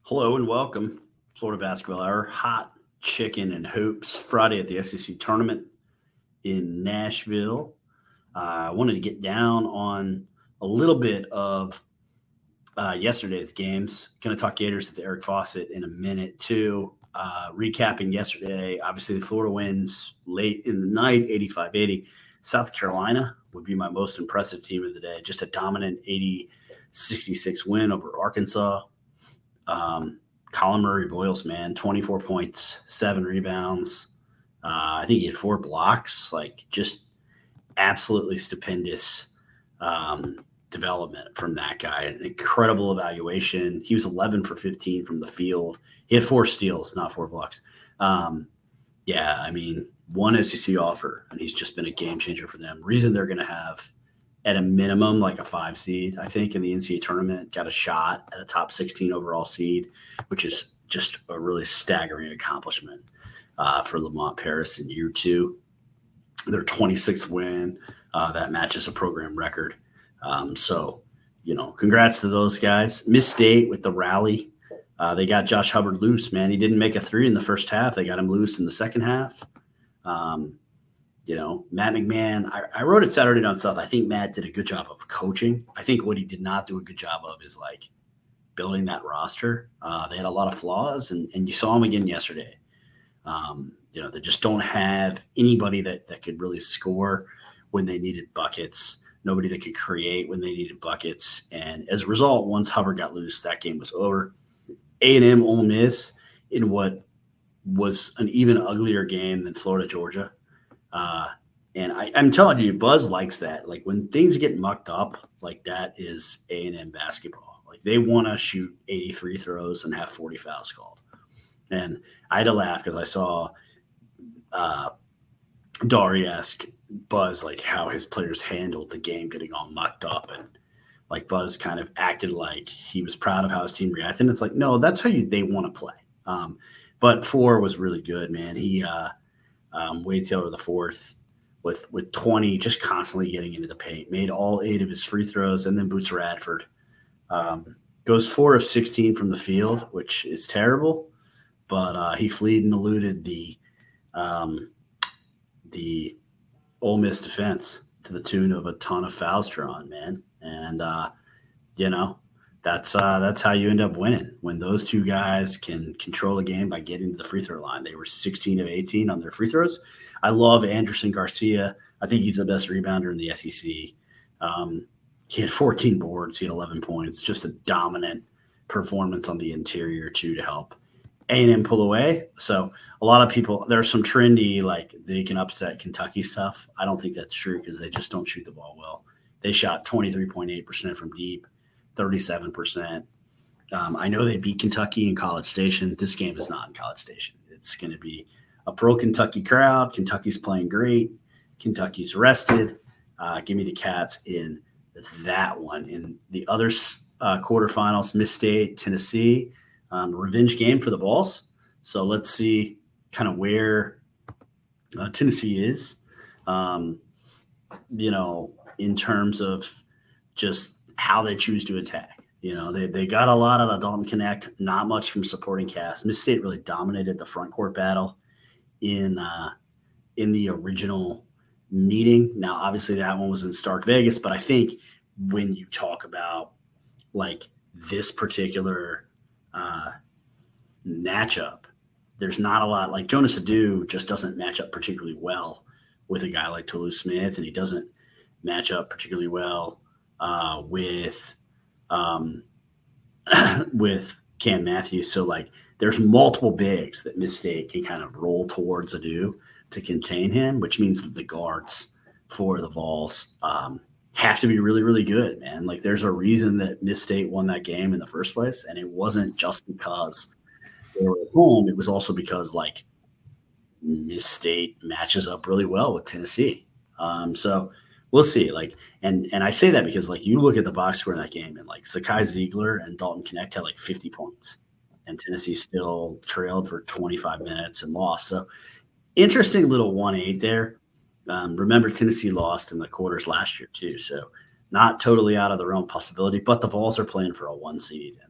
Hello and welcome. Florida Basketball Hour, hot chicken and hoops. Friday at the SEC tournament in Nashville. I wanted to get down on a little bit of yesterday's games. Going to talk Gators with Eric Fawcett in a minute, too. Recapping yesterday, obviously the Florida wins late in the night, 85-80. South Carolina would be my most impressive team of the day. Just a dominant 80-66 win over Arkansas. Colin Murray-Boyles, man, 24 points, 7 rebounds. I think he had 4 blocks, like just absolutely stupendous development from that guy. An incredible evaluation. He was 11 for 15 from the field. He had 4 steals, not 4 blocks. Yeah, I mean, 1 SEC offer, and he's just been a game changer for them. Reason they're going to have at a minimum like a 5 seed, I think, in the NCAA tournament, got a shot at a top 16 overall seed, which is just a really staggering accomplishment for Lamont Paris in year 2. Their 26th win, that matches a program record. So, congrats to those guys. Miss State with the rally. They got Josh Hubbard loose, man. He didn't make a 3 in the first half. They got him loose in the second half. Matt McMahon, I wrote it Saturday Down South. I think Matt did a good job of coaching. I think what he did not do a good job of is like building that roster. They had a lot of flaws, and you saw them again yesterday. They just don't have anybody that could really score when they needed buckets, nobody that could create when they needed buckets. And as a result, once Hubbard got loose, that game was over. A&M Ole Miss in what was an even uglier game than Florida-Georgia. And I'm telling you, Buzz likes that. Like when things get mucked up, like that is A&M basketball. Like they want to shoot 83 throws and have 40 fouls called. And I had to laugh because I saw Dari-esque Buzz, like how his players handled the game getting all mucked up. And like Buzz kind of acted like he was proud of how his team reacted. And it's like, no, that's how they want to play. But 4 was really good, man. He Wade Taylor the fourth with 20, just constantly getting into the paint, made all 8 of his free throws, and then Boots Radford goes 4 of 16 from the field, which is terrible, but he fleed and eluded the Ole Miss defense to the tune of a ton of fouls drawn, man. And that's how you end up winning, when those 2 guys can control a game by getting to the free throw line. They were 16 of 18 on their free throws. I love Anderson Garcia. I think he's the best rebounder in the SEC. He had 14 boards. He had 11 points. Just a dominant performance on the interior, too, to help A&M pull away. So a lot of people, there's some trendy, like they can upset Kentucky stuff. I don't think that's true because they just don't shoot the ball well. They shot 23.8% from deep. 37%. I know they beat Kentucky in College Station. This game is not in College Station. It's going to be a pro-Kentucky crowd. Kentucky's playing great. Kentucky's rested. Give me the Cats in that one. In the other quarterfinals, Miss State, Tennessee, revenge game for the Vols. So let's see kind of where Tennessee is, in terms of just how they choose to attack. They got a lot out of Dalton Connect, not much from supporting cast. Miss State really dominated the front court battle in the original meeting. Now, obviously that one was in Stark Vegas, but I think when you talk about like this particular matchup, there's not a lot. Like Jonas Adu just doesn't match up particularly well with a guy like Toulouse Smith, and he doesn't match up particularly well with Cam Matthews. So like there's multiple bigs that Miss State can kind of roll towards Adu to contain him, which means that the guards for the Vols have to be really, really good, man. Like there's a reason that Miss State won that game in the first place, and it wasn't just because they were at home. It was also because like Miss State matches up really well with Tennessee. So we'll see. Like, and I say that because like you look at the box score in that game, and like Sakai Ziegler and Dalton Connect had like 50 points, and Tennessee still trailed for 25 minutes and lost. So interesting little 1-8 there. Remember, Tennessee lost in the quarters last year too, so not totally out of the realm possibility. But the Vols are playing for a 1 seed, and like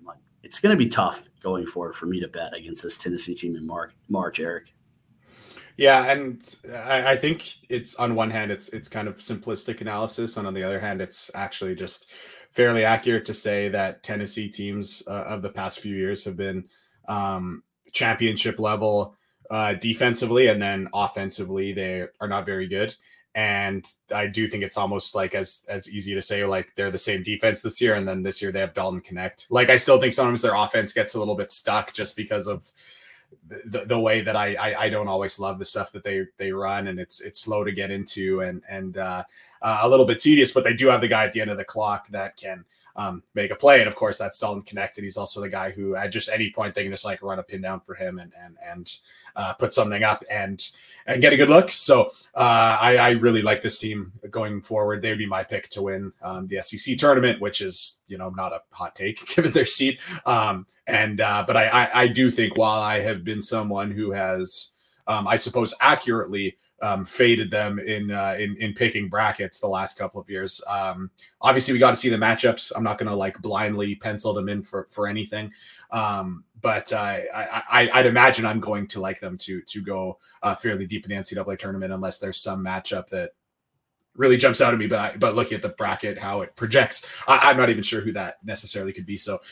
it's going to be tough going forward for me to bet against this Tennessee team in March, Eric. Yeah, and I think it's on one hand it's kind of simplistic analysis, and on the other hand, it's actually just fairly accurate to say that Tennessee teams of the past few years have been championship level defensively, and then offensively they are not very good. And I do think it's almost like as easy to say like they're the same defense this year, and then this year they have Dalton Connect. Like I still think sometimes their offense gets a little bit stuck just because of the way that I don't always love the stuff that they run, and it's slow to get into and a little bit tedious, but they do have the guy at the end of the clock that can make a play. And of course that's Dalton Connect. And he's also the guy who at just any point they can just like run a pin down for him and put something up and get a good look. So I really like this team going forward. They'd be my pick to win the SEC tournament, which is, not a hot take given their seed. But I do think while I have been someone who has, I suppose accurately faded them in picking brackets the last couple of years. Obviously we got to see the matchups. I'm not going to like blindly pencil them in for anything. But I'd imagine I'm going to like them to go fairly deep in the NCAA tournament unless there's some matchup that really jumps out at me. But looking at the bracket, how it projects, I'm not even sure who that necessarily could be. So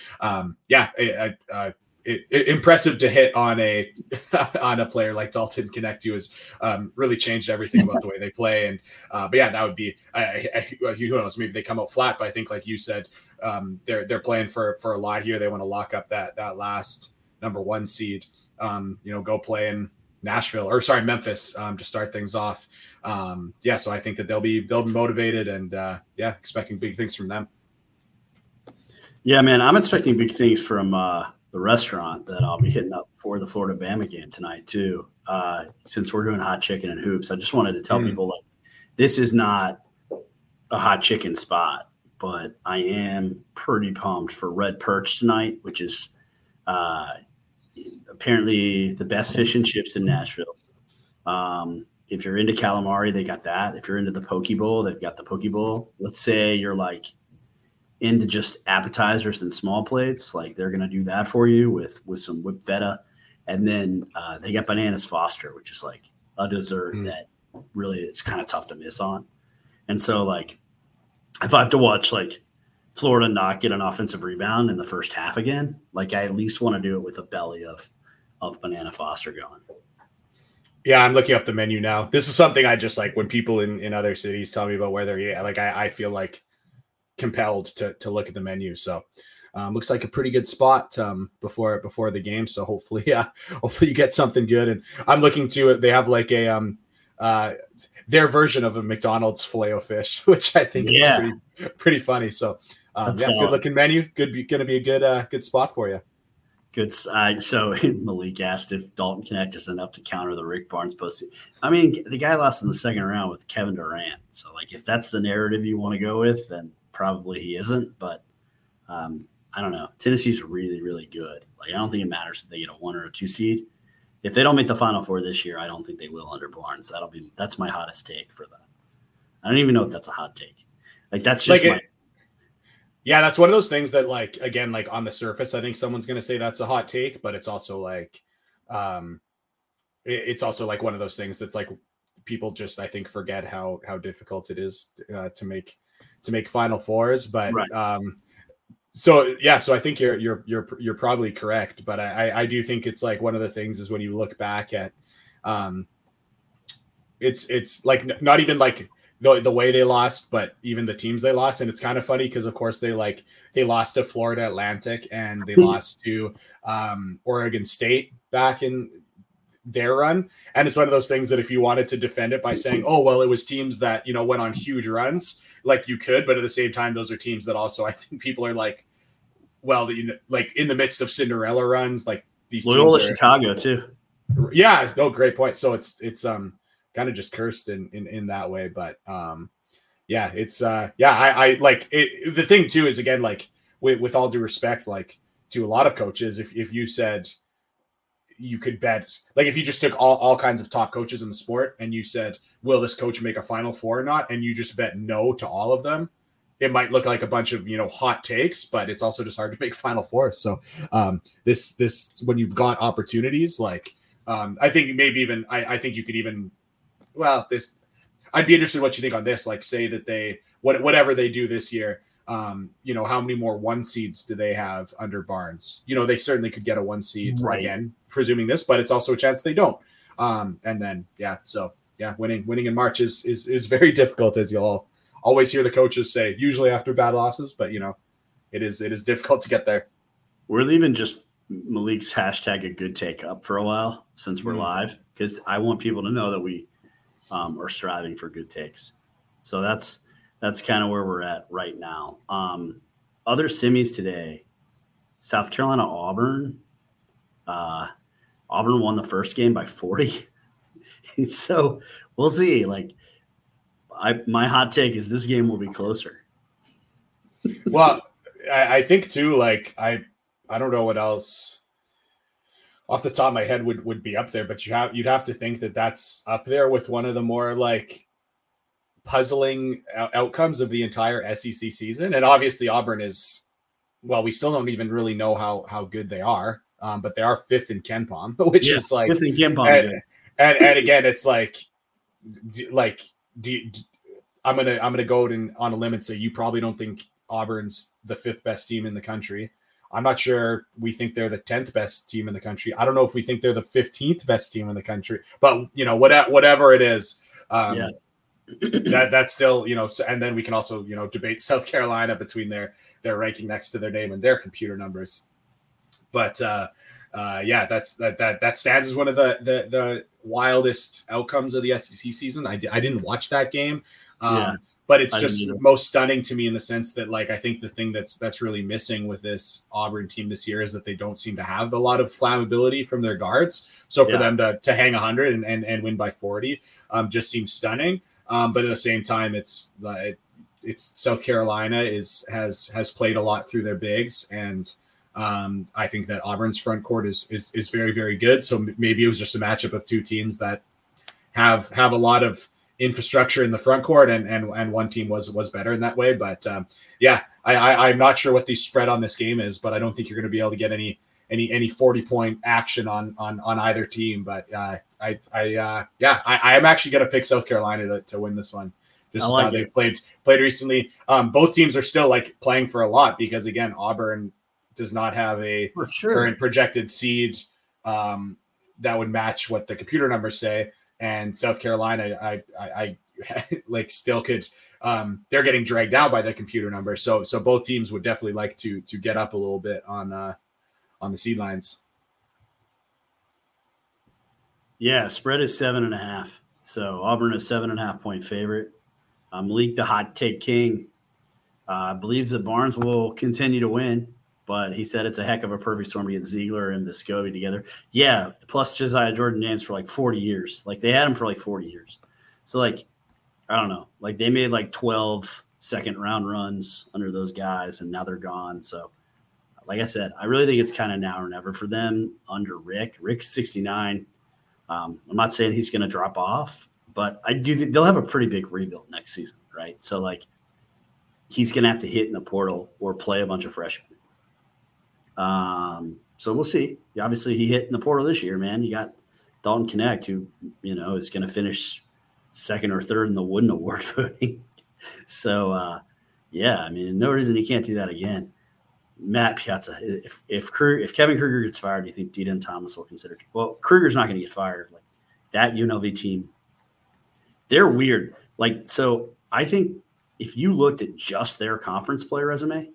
impressive to hit on a player like Dalton Connect, who has really changed everything about the way they play. And but yeah, that would be who knows, maybe they come out flat. But I think like you said, they're playing for a lot here. They want to lock up that last number 1 seed. Go play in Memphis to start things off. So I think that they'll be motivated and expecting big things from them. Yeah, man, I'm expecting big things from the restaurant that I'll be hitting up for the Florida Bama game tonight too. Since we're doing hot chicken and hoops, I just wanted to tell people like this is not a hot chicken spot, but I am pretty pumped for Red Perch tonight, which is apparently the best fish and chips in Nashville. If you're into calamari, they got that. If you're into the poke bowl, they've got the poke bowl. Let's say you're like into just appetizers and small plates, like they're going to do that for you with some whipped feta. And then they got Bananas Foster, which is like a dessert that really it's kind of tough to miss on. And so like if I have to watch like Florida not get an offensive rebound in the first half again, like I at least want to do it with a belly of Banana Foster going. Yeah, I'm looking up the menu now. This is something I just like when people in other cities tell me about where they're eating. Like I feel like compelled to look at the menu. So looks like a pretty good spot before the game. So hopefully you get something good. And I'm looking to it. They have like a their version of a McDonald's Filet-O-Fish, which I think is pretty funny. So good looking menu. Going to be a good spot for you. Good. So Malik asked if Dalton Connect is enough to counter the Rick Barnes post. I mean, the guy lost in the second round with Kevin Durant. So like, if that's the narrative you want to go with, then probably he isn't. But I don't know. Tennessee's really, really good. Like, I don't think it matters if they get a 1 or a 2 seed. If they don't make the Final Four this year, I don't think they will under Barnes. That's my hottest take for that. I don't even know if that's a hot take. Like, that's just yeah, that's one of those things that, like, again, like on the surface, I think someone's going to say that's a hot take, but it's also like, it's also like one of those things that's like people just, I think, forget how difficult it is to make Final Fours. But right. So I think you're probably correct, but I do think it's like one of the things is when you look back at, it's like not even like the way they lost, but even the teams they lost. And it's kind of funny because of course they lost to Florida Atlantic and they lost to Oregon State back in their run. And it's one of those things that if you wanted to defend it by saying, oh, well, it was teams that, went on huge runs, like you could, but at the same time, those are teams that also, I think people are like, well, like in the midst of Cinderella runs, like these Loyola teams are, Chicago too. Yeah. Oh, great point. So it's kind of just cursed in that way. But it's I like it. The thing too is, again, like with all due respect, like to a lot of coaches, if you said you could bet, like if you just took all kinds of top coaches in the sport and you said, will this coach make a Final Four or not? And you just bet no to all of them, it might look like a bunch of, hot takes, but it's also just hard to make Final Four. So this when you've got opportunities, like I think maybe even I think you could even this I'd be interested in what you think on this. Like, say that they whatever they do this year, how many more 1 seeds do they have under Barnes? They certainly could get a 1 seed again, presuming this, but it's also a chance they don't. And then winning in March is very difficult, as you'll always hear the coaches say, usually after bad losses, but it is difficult to get there. We're leaving just Malik's hashtag a good take up for a while since we're live, because I want people to know that we are striving for good takes. So that's kind of where we're at right now. Other semis today, South Carolina, Auburn. Auburn won the first game by 40. So we'll see. Like, my hot take is this game will be closer. Well, I think too, like, I don't know what else off the top of my head would be up there, but you'd have to think that that's up there with one of the more like puzzling outcomes of the entire SEC season. And obviously Auburn is, we still don't even really know how good they are, but they are 5th in KenPom, which is like 5th in KenPom. And again, it's like I'm gonna go on a limb and say you probably don't think Auburn's the 5th best team in the country. I'm not sure we think they're the 10th best team in the country. I don't know if we think they're the 15th best team in the country, but whatever it is, that's still, and then we can also, debate South Carolina between their ranking next to their name and their computer numbers. But that stands as one of the wildest outcomes of the SEC season. I didn't watch that game. But it's just most stunning to me in the sense that, like, I think the thing that's really missing with this Auburn team this year is that they don't seem to have a lot of flammability from their guards. So for them to hang 100 and win by 40 just seems stunning. But at the same time, it's South Carolina has played a lot through their bigs, and I think that Auburn's front court is very, very good. So maybe it was just a matchup of two teams that have a lot of infrastructure in the front court, and one team was better in that way. But I'm not sure what the spread on this game is, but I don't think you're going to be able to get any 40-point action on either team. But I am actually going to pick South Carolina to win this one. Just how they played recently. Both teams are still like playing for a lot because, again, Auburn does not have a current projected seed that would match what the computer numbers say. And South Carolina, I like still could. They're getting dragged down by the computer number, so both teams would definitely like to get up a little bit on the seed lines. Yeah, spread is 7.5. So Auburn is 7.5 point favorite. Malik, the hot take king, believes that Barnes will continue to win, but he said it's a heck of a perfect storm to get Ziegler and Vescovi together. Yeah, plus Josiah Jordan-James for like 40 years. Like, they had him for like 40 years. So, like, I don't know. Like, they made like 12 second-round runs under those guys, and now they're gone. So, like I said, I really think it's kind of now or never for them under Rick. Rick's 69. I'm not saying he's going to drop off, but I do think they'll have a pretty big rebuild next season, right? So, like, he's going to have to hit in the portal or play a bunch of freshmen. So we'll see. Obviously, he hit in the portal this year, man. You got Dalton Knecht, who, is going to finish second or third in the Wooden Award voting. So, I mean, no reason he can't do that again. Matt Piazza, if Kevin Kruger gets fired, do you think Dedan Thomas will consider? Well, Kruger's not going to get fired. Like, that UNLV team, they're weird. Like, so I think if you looked at just their conference play resume,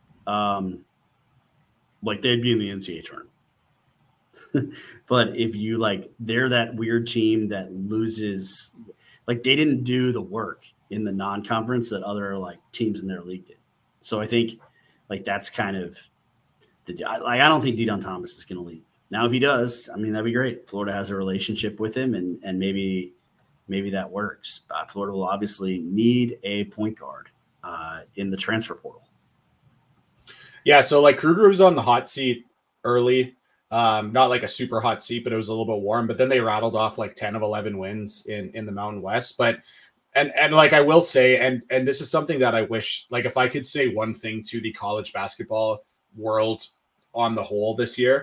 like, they'd be in the NCAA tournament. But if you, like, they're that weird team that loses, like, they didn't do the work in the non-conference that other, like, teams in their league did. So I think, like, that's kind of I don't think Dedan Thomas is going to leave. Now, if he does, I mean, that'd be great. Florida has a relationship with him, and maybe that works. Florida will obviously need a point guard in the transfer portal. Yeah, so, like, Kruger was on the hot seat early. Not like a super hot seat, but it was a little bit warm. But then they rattled off like 10 of 11 wins in the Mountain West. But And like I will say, and this is something that I wish, like if I could say one thing to the college basketball world on the whole this year,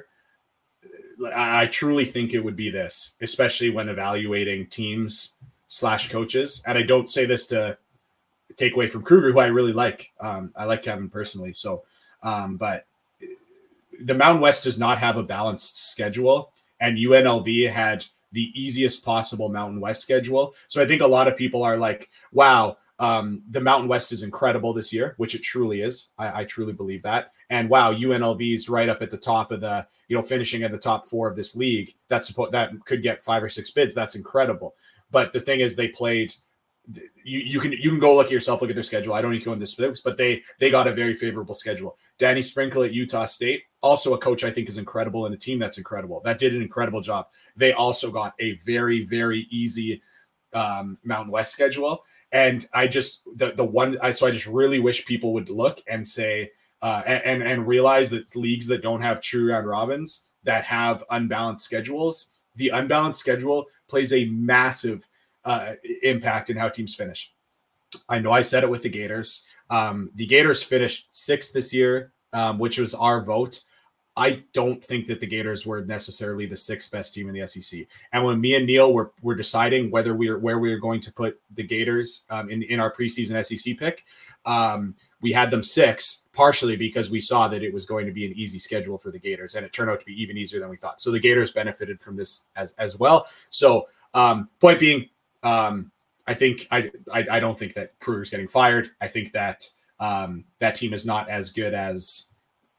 I truly think it would be this, especially when evaluating teams / coaches. And I don't say this to take away from Kruger, who I really like. I like Kevin personally. So, but the Mountain West does not have a balanced schedule, and UNLV had the easiest possible Mountain West schedule. So I think a lot of people are like, wow, the Mountain West is incredible this year, which it truly is. I truly believe that. And wow, UNLV is right up at the top of the, finishing at the top 4 of this league. That could get 5 or 6 bids. That's incredible. But the thing is, they played. You can go look at yourself, look at their schedule. I don't need to go into specifics, but they got a very favorable schedule. Danny Sprinkle at Utah State, also a coach I think is incredible, and a team that's incredible. That did an incredible job. They also got a very, very easy Mountain West schedule. And I just I just really wish people would look and say and realize that leagues that don't have true round robins, that have unbalanced schedules, the unbalanced schedule plays a massive impact in how teams finish. I know I said it with the Gators. The Gators finished 6th this year, which was our vote. I don't think that the Gators were necessarily the 6th best team in the SEC. And when me and Neil were deciding where we were going to put the Gators in our preseason SEC pick, we had them 6, partially because we saw that it was going to be an easy schedule for the Gators, and it turned out to be even easier than we thought. So the Gators benefited from this as well. So point being, I think I don't think that Kruger's getting fired. I think that that team is not as good as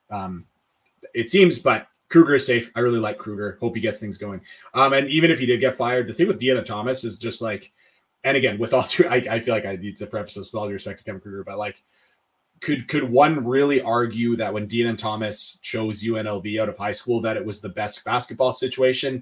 it seems, but Kruger is safe. I really like Kruger. Hope he gets things going. And even if he did get fired, the thing with Deanna Thomas is just like, and again, with all due, I feel like I need to preface this with all due respect to Kevin Kruger, but like, could one really argue that when Deanna Thomas chose UNLV out of high school, that it was the best basketball situation?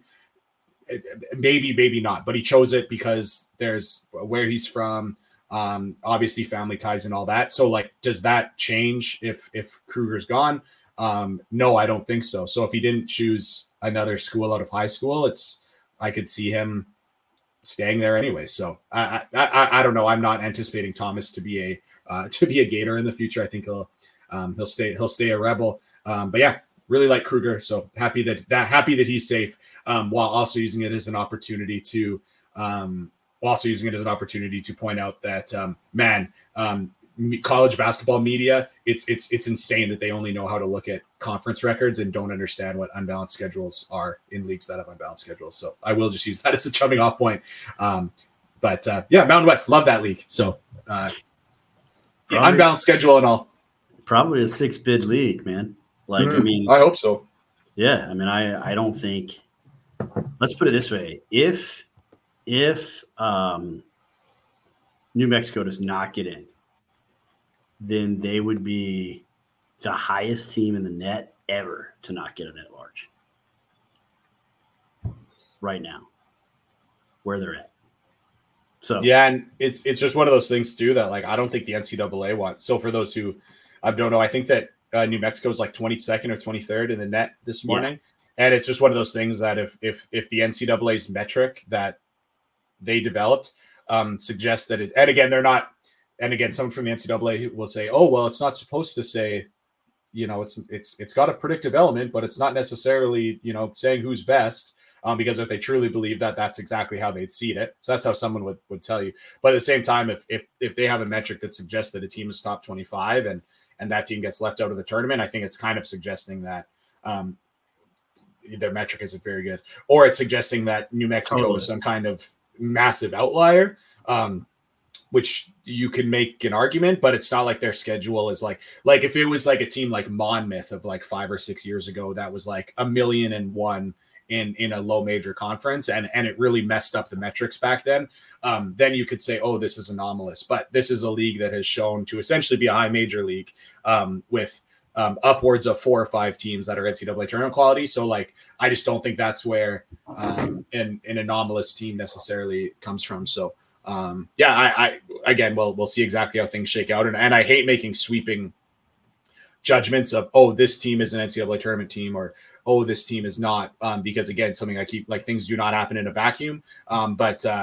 Maybe not, but he chose it because there's where he's from, obviously family ties and all that. So like, does that change if Kruger's gone? No, I don't think so. So if he didn't choose another school out of high school, I could see him staying there anyway. So I don't know. I'm not anticipating Thomas to be a Gator in the future. I think he'll stay a Rebel. But yeah, really like Kruger. So happy that he's safe, while also using it as an opportunity to point out that college basketball media, it's insane that they only know how to look at conference records and don't understand what unbalanced schedules are in leagues that have unbalanced schedules. So I will just use that as a jumping off point. But Mountain West, love that league. So unbalanced schedule and all. Probably a 6-bid league, man. Like, I mean, I hope so. Yeah. I mean, I don't think, let's put it this way. If New Mexico does not get in, then they would be the highest team in the net ever to not get an at-large right now, where they're at. So yeah, and it's just one of those things too that like I don't think the NCAA wants. So for those who don't know, I think that New Mexico is like 22nd or 23rd in the net this morning, and it's just one of those things that if the NCAA's metric that they developed suggests that it, and again they're not. And again, someone from the NCAA will say, "Oh, well, it's not supposed to say, it's got a predictive element, but it's not necessarily, saying who's best, because if they truly believe that, that's exactly how they'd seed it." So that's how someone would tell you. But at the same time, if they have a metric that suggests that a team is top 25 and that team gets left out of the tournament, I think it's kind of suggesting that their metric isn't very good, or it's suggesting that New Mexico is some kind of massive outlier. Which you can make an argument, but it's not like their schedule is like if it was like a team like Monmouth of like 5 or 6 years ago, that was like 1,000,001 in a low major conference. And it really messed up the metrics back then. Then you could say, oh, this is anomalous, but this is a league that has shown to essentially be a high major league with upwards of 4 or 5 teams that are NCAA tournament quality. So like, I just don't think that's where an anomalous team necessarily comes from. So I again, we'll see exactly how things shake out. And I hate making sweeping judgments of, oh, this team is an NCAA tournament team, or, oh, this team is not, because again, something I keep, like, things do not happen in a vacuum. But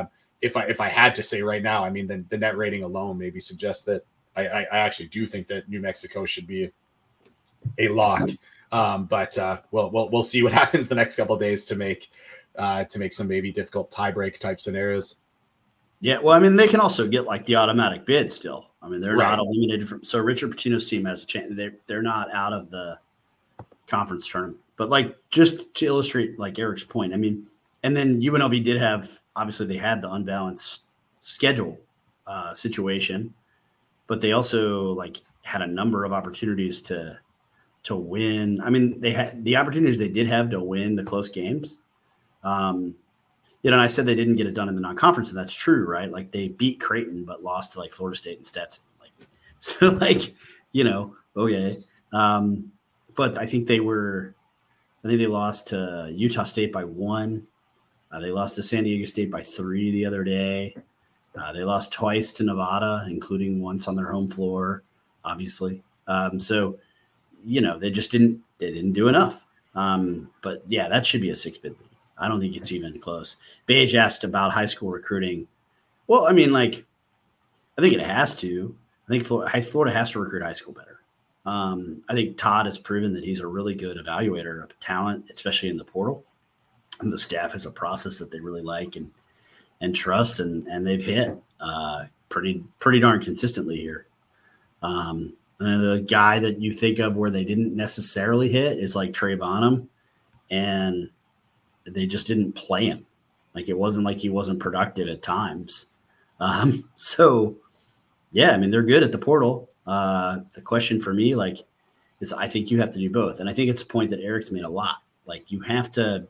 if I had to say right now, I mean, the net rating alone maybe suggests that I actually do think that New Mexico should be a lock. But we'll see what happens the next couple of days to make some maybe difficult tiebreak type scenarios. Yeah, well, I mean, they can also get like the automatic bid still. I mean, they're Right. not eliminated from. So Richard Pitino's team has a chance. They're not out of the conference tournament. But like just to illustrate like Eric's point, I mean, and then UNLV did have, obviously they had the unbalanced schedule situation, but they also like had a number of opportunities to win. I mean, they had the opportunities they did have to win the close games. And I said they didn't get it done in the non-conference, and that's true, right? Like they beat Creighton, but lost to like Florida State and Stetson. Like, so like, okay. But I think they lost to Utah State by 1. They lost to San Diego State by 3 the other day. They lost twice to Nevada, including once on their home floor, obviously. So, they just didn't do enough. But yeah, that should be a 6-bid league. I don't think it's even close. Beige asked about high school recruiting. Well, I mean, like, I think it has to. I think Florida has to recruit high school better. I think Todd has proven that he's a really good evaluator of talent, especially in the portal. And the staff has a process that they really like and trust, and they've hit pretty darn consistently here. And the guy that you think of where they didn't necessarily hit is like Trey Bonham, and they just didn't play him. Like it wasn't like he wasn't productive at times. So yeah, I mean, they're good at the portal. The question for me, like, is I think you have to do both. And I think it's a point that Eric's made a lot. Like you have to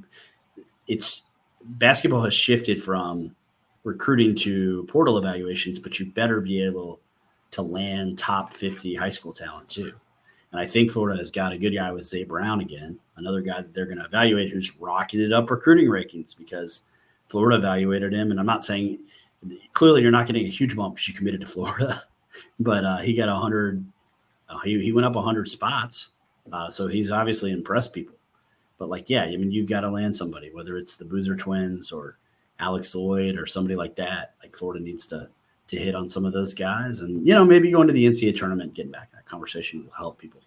basketball has shifted from recruiting to portal evaluations, but you better be able to land top 50 high school talent too. And I think Florida has got a good guy with Zay Brown again, another guy that they're going to evaluate who's rocketed up recruiting rankings because Florida evaluated him. And I'm not saying clearly you're not getting a huge bump because you committed to Florida, but he got 100. He went up 100 spots. So he's obviously impressed people. But like, yeah, I mean, you've got to land somebody, whether it's the Boozer twins or Alex Lloyd or somebody like that. Like Florida needs to hit on some of those guys, and maybe going to the NCAA tournament, getting back that conversation will help people.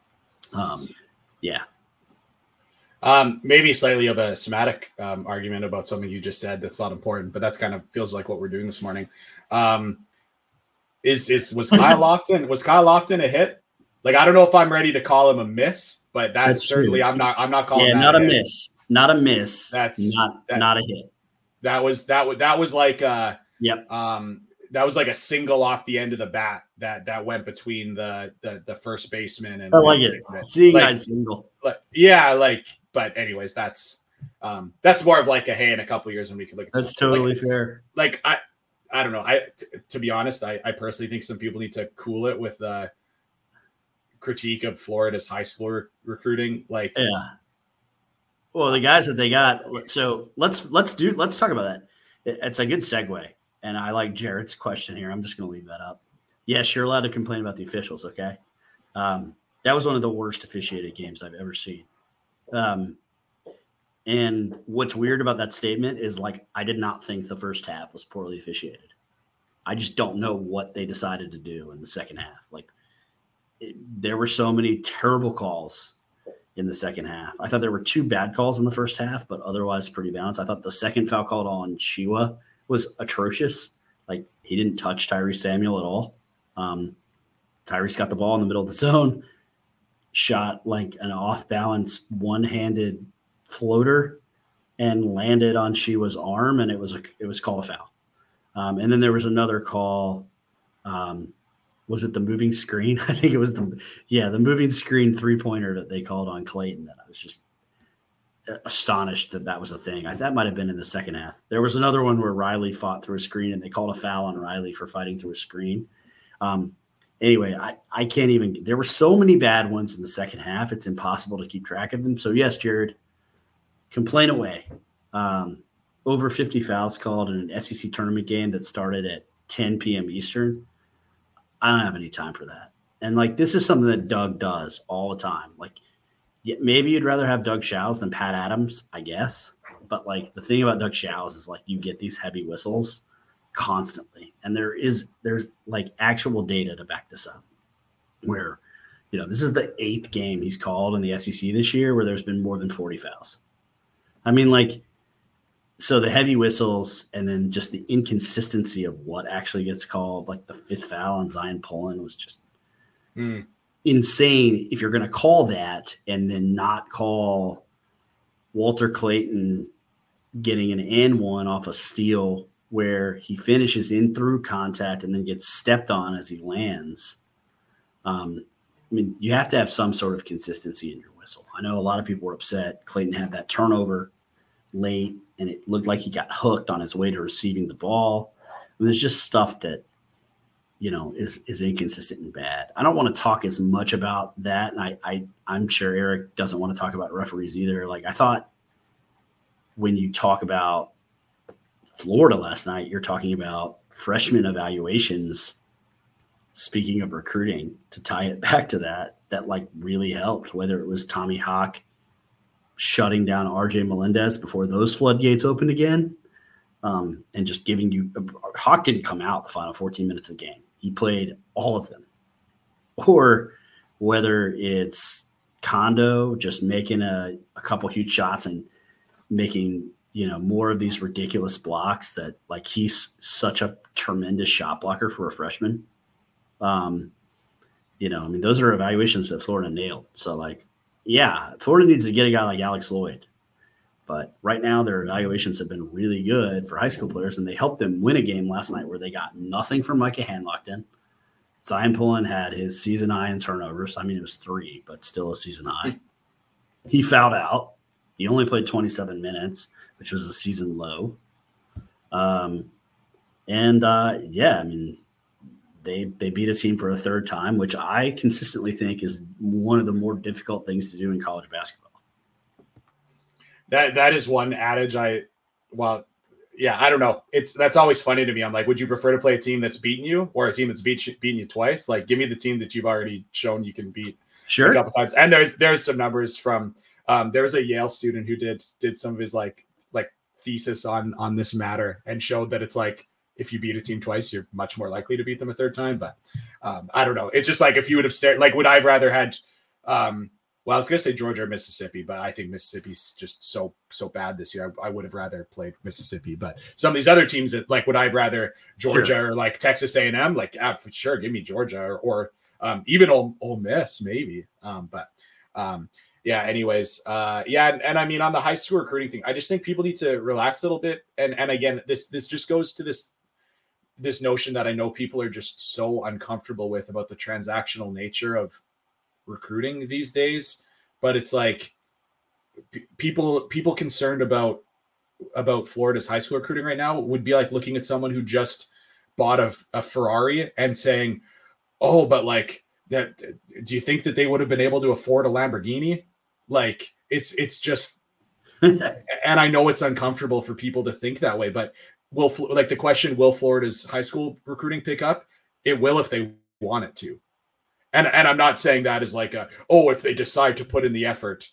Yeah. Maybe slightly of a semantic argument about something you just said that's not important, but that's kind of feels like what we're doing this morning. Was Kyle Lofton a hit? Like I don't know if I'm ready to call him a miss, but that's certainly true. I'm not calling. Yeah, that not a hit. Miss, not a miss. That's not a hit. That was like yep. That was like a single off the end of the bat that went between the first baseman and I like it. Seeing guys single. But yeah, but anyways, that's more of like a hey in a couple of years when we can look at that's totally fair. Like I don't know. To be honest, I personally think some people need to cool it with the critique of Florida's high school recruiting. Like yeah. Well, the guys that they got. So let's talk about that. It's a good segue. And I like Jared's question here. I'm just going to leave that up. Yes, you're allowed to complain about the officials, okay? That was one of the worst officiated games I've ever seen. And what's weird about that statement is, like, I did not think the first half was poorly officiated. I just don't know what they decided to do in the second half. Like, there were so many terrible calls in the second half. I thought there were 2 bad calls in the first half, but otherwise pretty balanced. I thought the second foul called on Shewa was atrocious. Like he didn't touch Tyrese Samuel at all. Tyrese got the ball in the middle of the zone, shot like an off-balance one-handed floater and landed on Shewa's arm, and it was called a foul. And then there was another call. Was it the moving screen? I think it was the moving screen 3-pointer that they called on Clayton. That I was just astonished that was a thing. That might have been in the second half. There was another one where Riley fought through a screen and they called a foul on Riley for fighting through a screen. Anyway, I can't even – there were so many bad ones in the second half. It's impossible to keep track of them. So, yes, Jared, complain away. Over 50 fouls called in an SEC tournament game that started at 10 p.m. Eastern. I don't have any time for that. And, like, this is something that Doug does all the time. Like, maybe you'd rather have Doug Shows than Pat Adams, I guess. but like the thing about Doug Shows is like you get these heavy whistles constantly, and there's like actual data to back this up. Where, this is the 8th game he's called in the SEC this year where there's been more than 40 fouls. I mean, like, so the heavy whistles and then just the inconsistency of what actually gets called, like the 5th foul on Zion Pullen was just insane. If you're going to call that and then not call Walter Clayton getting an N1 off a steal where he finishes in through contact and then gets stepped on as he lands. I mean, you have to have some sort of consistency in your whistle. I know a lot of people were upset. Clayton had that turnover late, and it looked like he got hooked on his way to receiving the ball. And there's just stuff that, is inconsistent and bad. I don't want to talk as much about that, and I'm sure Eric doesn't want to talk about referees either. Like, I thought when you talk about Florida last night, you're talking about freshman evaluations. Speaking of recruiting, to tie it back to that like really helped, whether it was Tommy Hawk shutting down RJ Melendez before those floodgates opened again, and just giving you – Hawk didn't come out the final 14 minutes of the game. He played all of them. Or whether it's Kondo just making a couple huge shots and making, more of these ridiculous blocks that, like, he's such a tremendous shot blocker for a freshman. Those are evaluations that Florida nailed. So, like, yeah, Florida needs to get a guy like Alex Lloyd. But right now their evaluations have been really good for high school players, and they helped them win a game last night where they got nothing from Micah Hanlockton. Zion Pullen had his season high in turnovers. I mean, it was 3, but still a season high. He fouled out. He only played 27 minutes, which was a season low. They beat a team for a 3rd time, which I consistently think is one of the more difficult things to do in college basketball. That is one adage I don't know. That's always funny to me. I'm like, would you prefer to play a team that's beaten you or a team that's beaten you twice? Like, give me the team that you've already shown you can beat a couple times. And there's some numbers from there's a Yale student who did some of his like thesis on this matter and showed that it's like, if you beat a team twice, you're much more likely to beat them a 3rd time. But I don't know. It's just like, if you would have stared, like, would I have rather had, I was going to say Georgia or Mississippi, but I think Mississippi's just so bad this year. I would have rather played Mississippi, but some of these other teams that, like, would I rather Georgia or like Texas A&M? Like, for sure, give me Georgia or even Ole Miss maybe. Anyways. And I mean, on the high school recruiting thing, I just think people need to relax a little bit. And again, this just goes to this notion that I know people are just so uncomfortable with about the transactional nature of recruiting these days. But it's like people concerned about Florida's high school recruiting right now would be like looking at someone who just bought a Ferrari and saying, oh, but like that, do you think that they would have been able to afford a Lamborghini? Like, it's just, and I know it's uncomfortable for people to think that way, but will Florida's high school recruiting pick up? It will if they want it to. And I'm not saying that as like if they decide to put in the effort.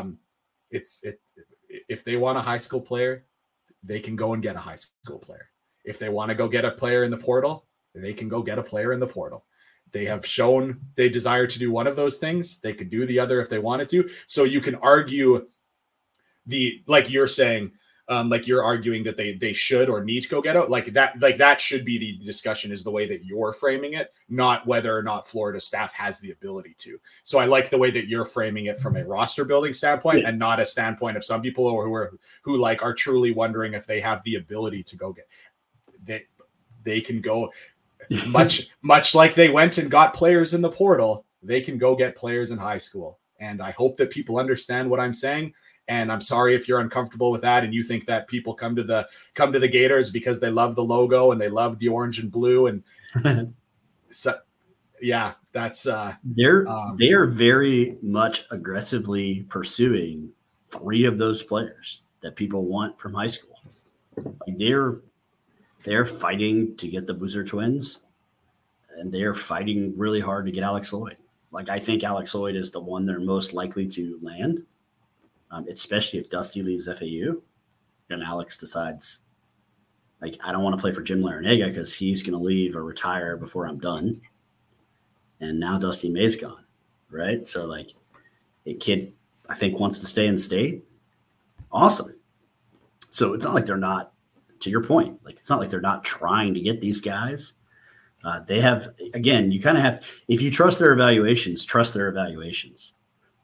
If they want a high school player, they can go and get a high school player. If they want to go get a player in the portal, they can go get a player in the portal. They have shown they desire to do one of those things. They could do the other if they wanted to. So you can argue like you're saying, like you're arguing that they should or need to go get out. Like that should be the discussion, is the way that you're framing it, not whether or not Florida staff has the ability to. So I like the way that you're framing it from a roster building standpoint, and not a standpoint of some people who like are truly wondering if they have the ability to go get. They can go much like they went and got players in the portal. They can go get players in high school. And I hope that people understand what I'm saying. And I'm sorry if you're uncomfortable with that and you think that people come to the Gators because they love the logo and they love the orange and blue. And so, yeah, that's they are very much aggressively pursuing 3 of those players that people want from high school. Like, they're fighting to get the Boozer twins, and they're fighting really hard to get Alex Lloyd. Like, I think Alex Lloyd is the one they're most likely to land, especially if Dusty leaves FAU. and Alex decides, like, I don't want to play for Jim Larrañaga because he's going to leave or retire before I'm done. And now Dusty May's gone, right? So, like, a kid, I think, wants to stay in state. Awesome. So it's not like they're not, to your point, like, it's not like they're not trying to get these guys. They have, again, you kind of have, if you trust their evaluations, trust their evaluations.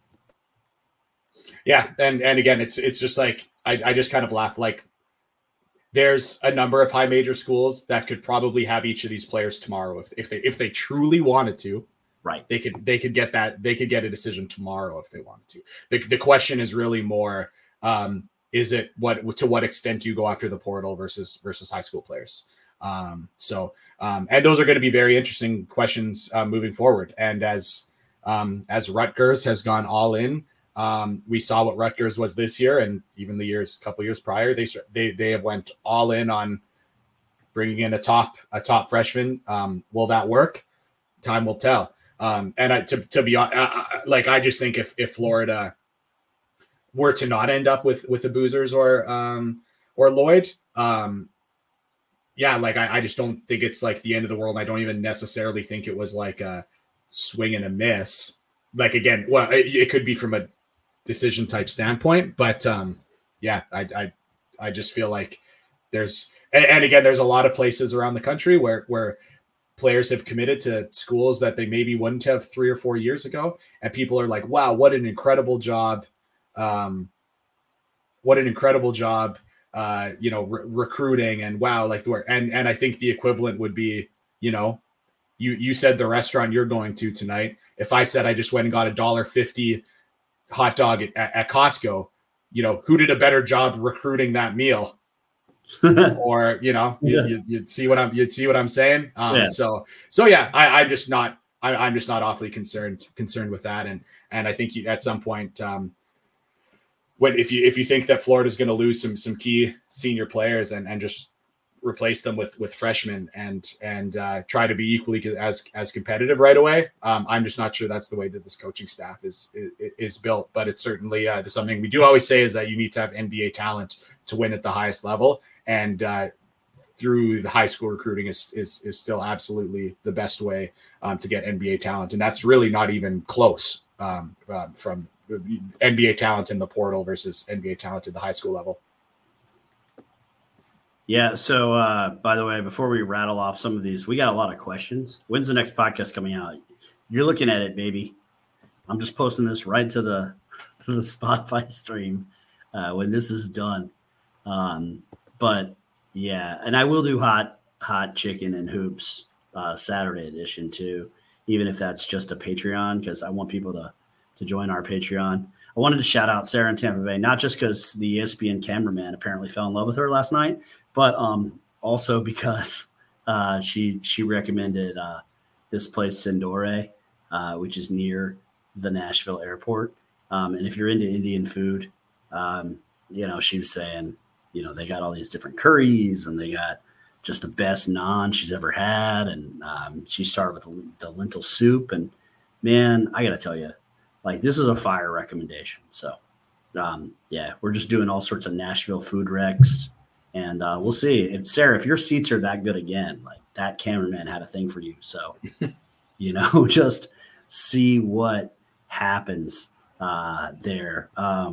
Yeah. And again, it's just like, I just kind of laugh. Like, there's a number of high major schools that could probably have each of these players tomorrow. If they truly wanted to, right. They could get that. They could get a decision tomorrow if they wanted to. The question is really more, is it to what extent do you go after the portal versus high school players? And those are going to be very interesting questions moving forward. And as Rutgers has gone all in, we saw what Rutgers was this year, and even the couple years prior, they have went all in on bringing in a top freshman. Will that work? Time will tell. To be honest, like, I just think if Florida were to not end up with the Boozers or Lloyd, like, I just don't think it's like the end of the world. I don't even necessarily think it was like a swing and a miss. Like, again, well, it could be from a decision type standpoint, but I just feel like there's a lot of places around the country where players have committed to schools that they maybe wouldn't have 3 or 4 years ago, and people are like, wow, what an incredible job. Recruiting, and wow, like, and I think the equivalent would be, you said the restaurant you're going to tonight. If I said I just went and got $1.50 hot dog at Costco, who did a better job recruiting that meal? Or, you'd see what I'm saying. So yeah, I'm just not awfully concerned with that. And I think at some point, if you think that Florida's going to lose some key senior players and just replace them with freshmen and try to be equally as competitive right away, I'm just not sure that's the way that this coaching staff is built. But it's certainly something we do always say is that you need to have NBA talent to win at the highest level, and through the high school recruiting is still absolutely the best way to get NBA talent, and that's really not even close from NBA talent in the portal versus NBA talent at the high school level. Yeah. So, by the way, before we rattle off some of these, we got a lot of questions. When's the next podcast coming out? You're looking at it, baby. I'm just posting this right to the Spotify stream when this is done. But yeah, and I will do hot chicken and hoops Saturday edition too, even if that's just a Patreon, because I want people to join our Patreon. I wanted to shout out Sarah in Tampa Bay, not just because the ESPN cameraman apparently fell in love with her last night, but also because she recommended this place, Sindore, which is near the Nashville airport. And if you're into Indian food, she was saying, they got all these different curries and they got just the best naan she's ever had. And she started with the lentil soup. And man, I got to tell you, like, this is a fire recommendation. So, we're just doing all sorts of Nashville food recs, and we'll see. Sarah, if your seats are that good again, like, that cameraman had a thing for you. So, just see what happens there.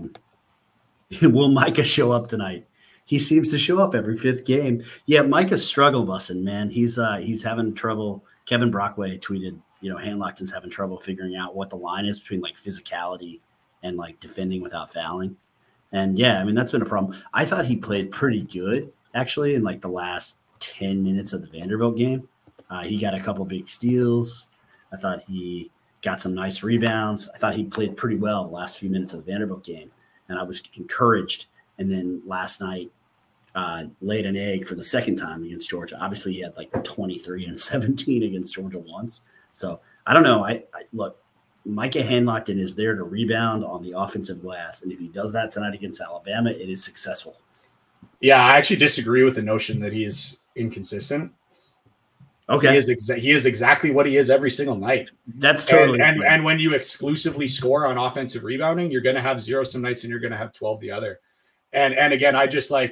Will Micah show up tonight? He seems to show up every fifth game. Yeah, Micah's struggle busing, man. He's having trouble. Kevin Brockway tweeted, Handlockton's having trouble figuring out what the line is between, like, physicality and, like, defending without fouling. And yeah, I mean, that's been a problem. I thought he played pretty good actually in, like, the last 10 minutes of the Vanderbilt game. He got a couple big steals. I thought he got some nice rebounds. I thought he played pretty well the last few minutes of the Vanderbilt game, and I was encouraged. And then last night, laid an egg for the second time against Georgia. Obviously, he had like the 23 and 17 against Georgia once. So I don't know. I look, Micah Handlockton is there to rebound on the offensive glass, and if he does that tonight against Alabama, it is successful. Yeah, I actually disagree with the notion that he is inconsistent. Okay, he is exactly what he is every single night. That's totally and when you exclusively score on offensive rebounding, you're going to have 0 some nights and you're going to have 12 the other. And again, I just, like,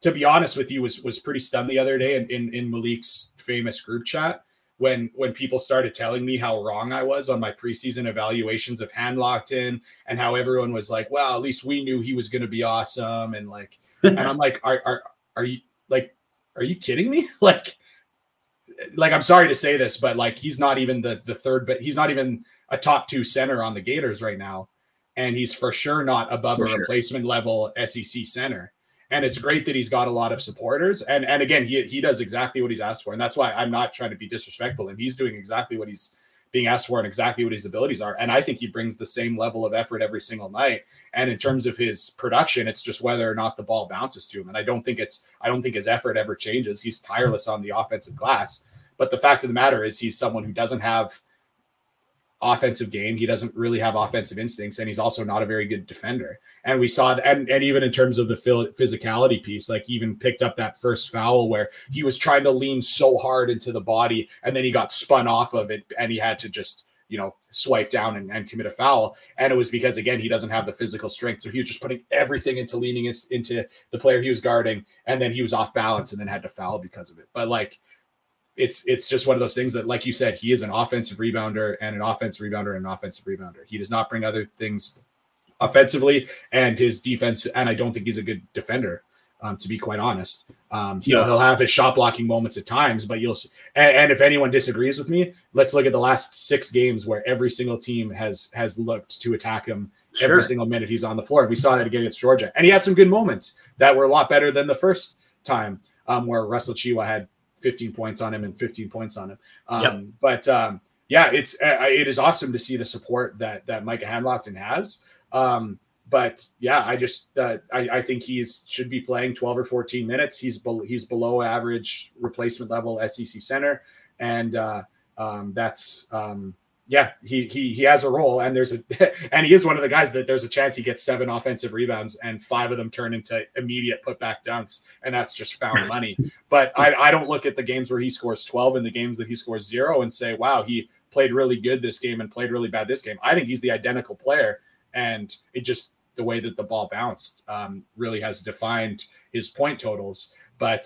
to be honest with you, was pretty stunned the other day in Malik's famous group chat when people started telling me how wrong I was on my preseason evaluations of Handlockton and how everyone was like, well, at least we knew he was going to be awesome. And like, and I'm like, are you kidding me? Like, I'm sorry to say this, but like, he's not even the third, but he's not even a top 2 center on the Gators right now. And he's for sure not above a replacement level SEC center. And it's great that he's got a lot of supporters. And again, he does exactly what he's asked for. And that's why I'm not trying to be disrespectful. And he's doing exactly what he's being asked for and exactly what his abilities are. And I think he brings the same level of effort every single night. And in terms of his production, it's just whether or not the ball bounces to him. And I don't think his effort ever changes. He's tireless on the offensive glass. But the fact of the matter is he's someone who doesn't have offensive game. He doesn't really have offensive instincts, and he's also not a very good defender. And we saw that, and even in terms of the physicality piece, like even picked up that first foul where he was trying to lean so hard into the body, and then he got spun off of it, and he had to just, swipe down and commit a foul. And it was because, again, he doesn't have the physical strength. So he was just putting everything into leaning into the player he was guarding, and then he was off balance and then had to foul because of it. But like, it's just one of those things that, like you said, he is an offensive rebounder and an offensive rebounder and an offensive rebounder. He does not bring other things offensively, and his defense. And I don't think he's a good defender, to be quite honest. He'll have his shot blocking moments at times, but and if anyone disagrees with me, let's look at the last 6 games where every single team has looked to attack him every single minute he's on the floor. We saw that again against Georgia, and he had some good moments that were a lot better than the first time, where Russell Chiwa had 15 points on him and 15 points on him. But it is awesome to see the support that Micah Handlockton has. But yeah, I think should be playing 12 or 14 minutes. He's below average replacement level SEC center. And that's he has a role, and and he is one of the guys that there's a chance he gets 7 offensive rebounds and 5 of them turn into immediate putback dunks. And that's just found money. But I don't look at the games where he scores 12 and the games that he scores 0 and say, wow, he played really good this game and played really bad this game. I think he's the identical player. And it just, the way that the ball bounced really has defined his point totals. But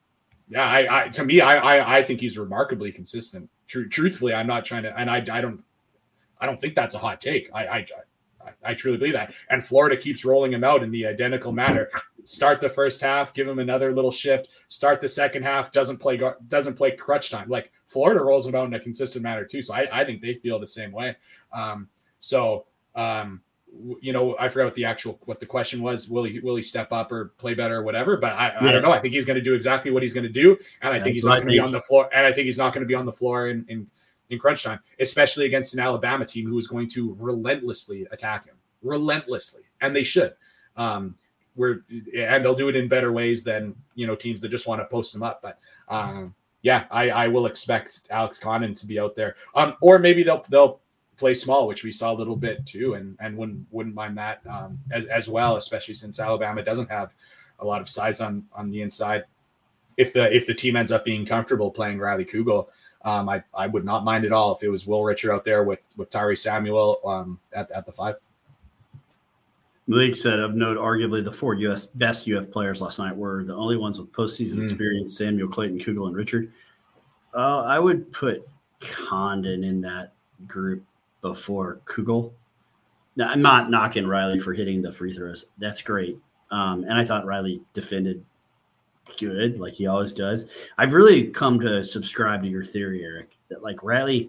I think he's remarkably consistent. Truthfully, I'm not trying to, and I don't think that's a hot take. I truly believe that. And Florida keeps rolling him out in the identical manner. Start the first half, give him another little shift. Start the second half, doesn't play crutch time. Like, Florida rolls him out in a consistent manner too. So I think they feel the same way. I forgot what the question was. Will he step up or play better or whatever? But I don't know. I think he's going to do exactly what he's going to do. And I think he's not going to be on the floor. And I think he's not going to be on the floor in crunch time, especially against an Alabama team who is going to relentlessly attack him. And they should. And they'll do it in better ways than, teams that just want to post him up. But I will expect Alex Condon to be out there. Or maybe they'll play small, which we saw a little bit too, and wouldn't mind that as well, especially since Alabama doesn't have a lot of size on the inside. If the team ends up being comfortable playing Riley Kugel, I would not mind at all if it was Will Richard out there with Tyree Samuel at the 5. Malik said, of note, arguably the 4 best UF players last night were the only ones with postseason experience: Samuel, Clayton, Kugel, and Richard. I would put Condon in that group before Kugel. Now, I'm not knocking Riley for hitting the free throws. That's great. And I thought Riley defended good, like he always does. I've really come to subscribe to your theory, Eric, that like Riley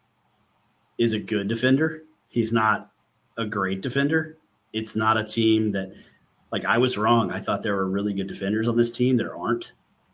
is a good defender. He's not a great defender. It's not a team that, like, I was wrong. I thought there were really good defenders on this team. There aren't,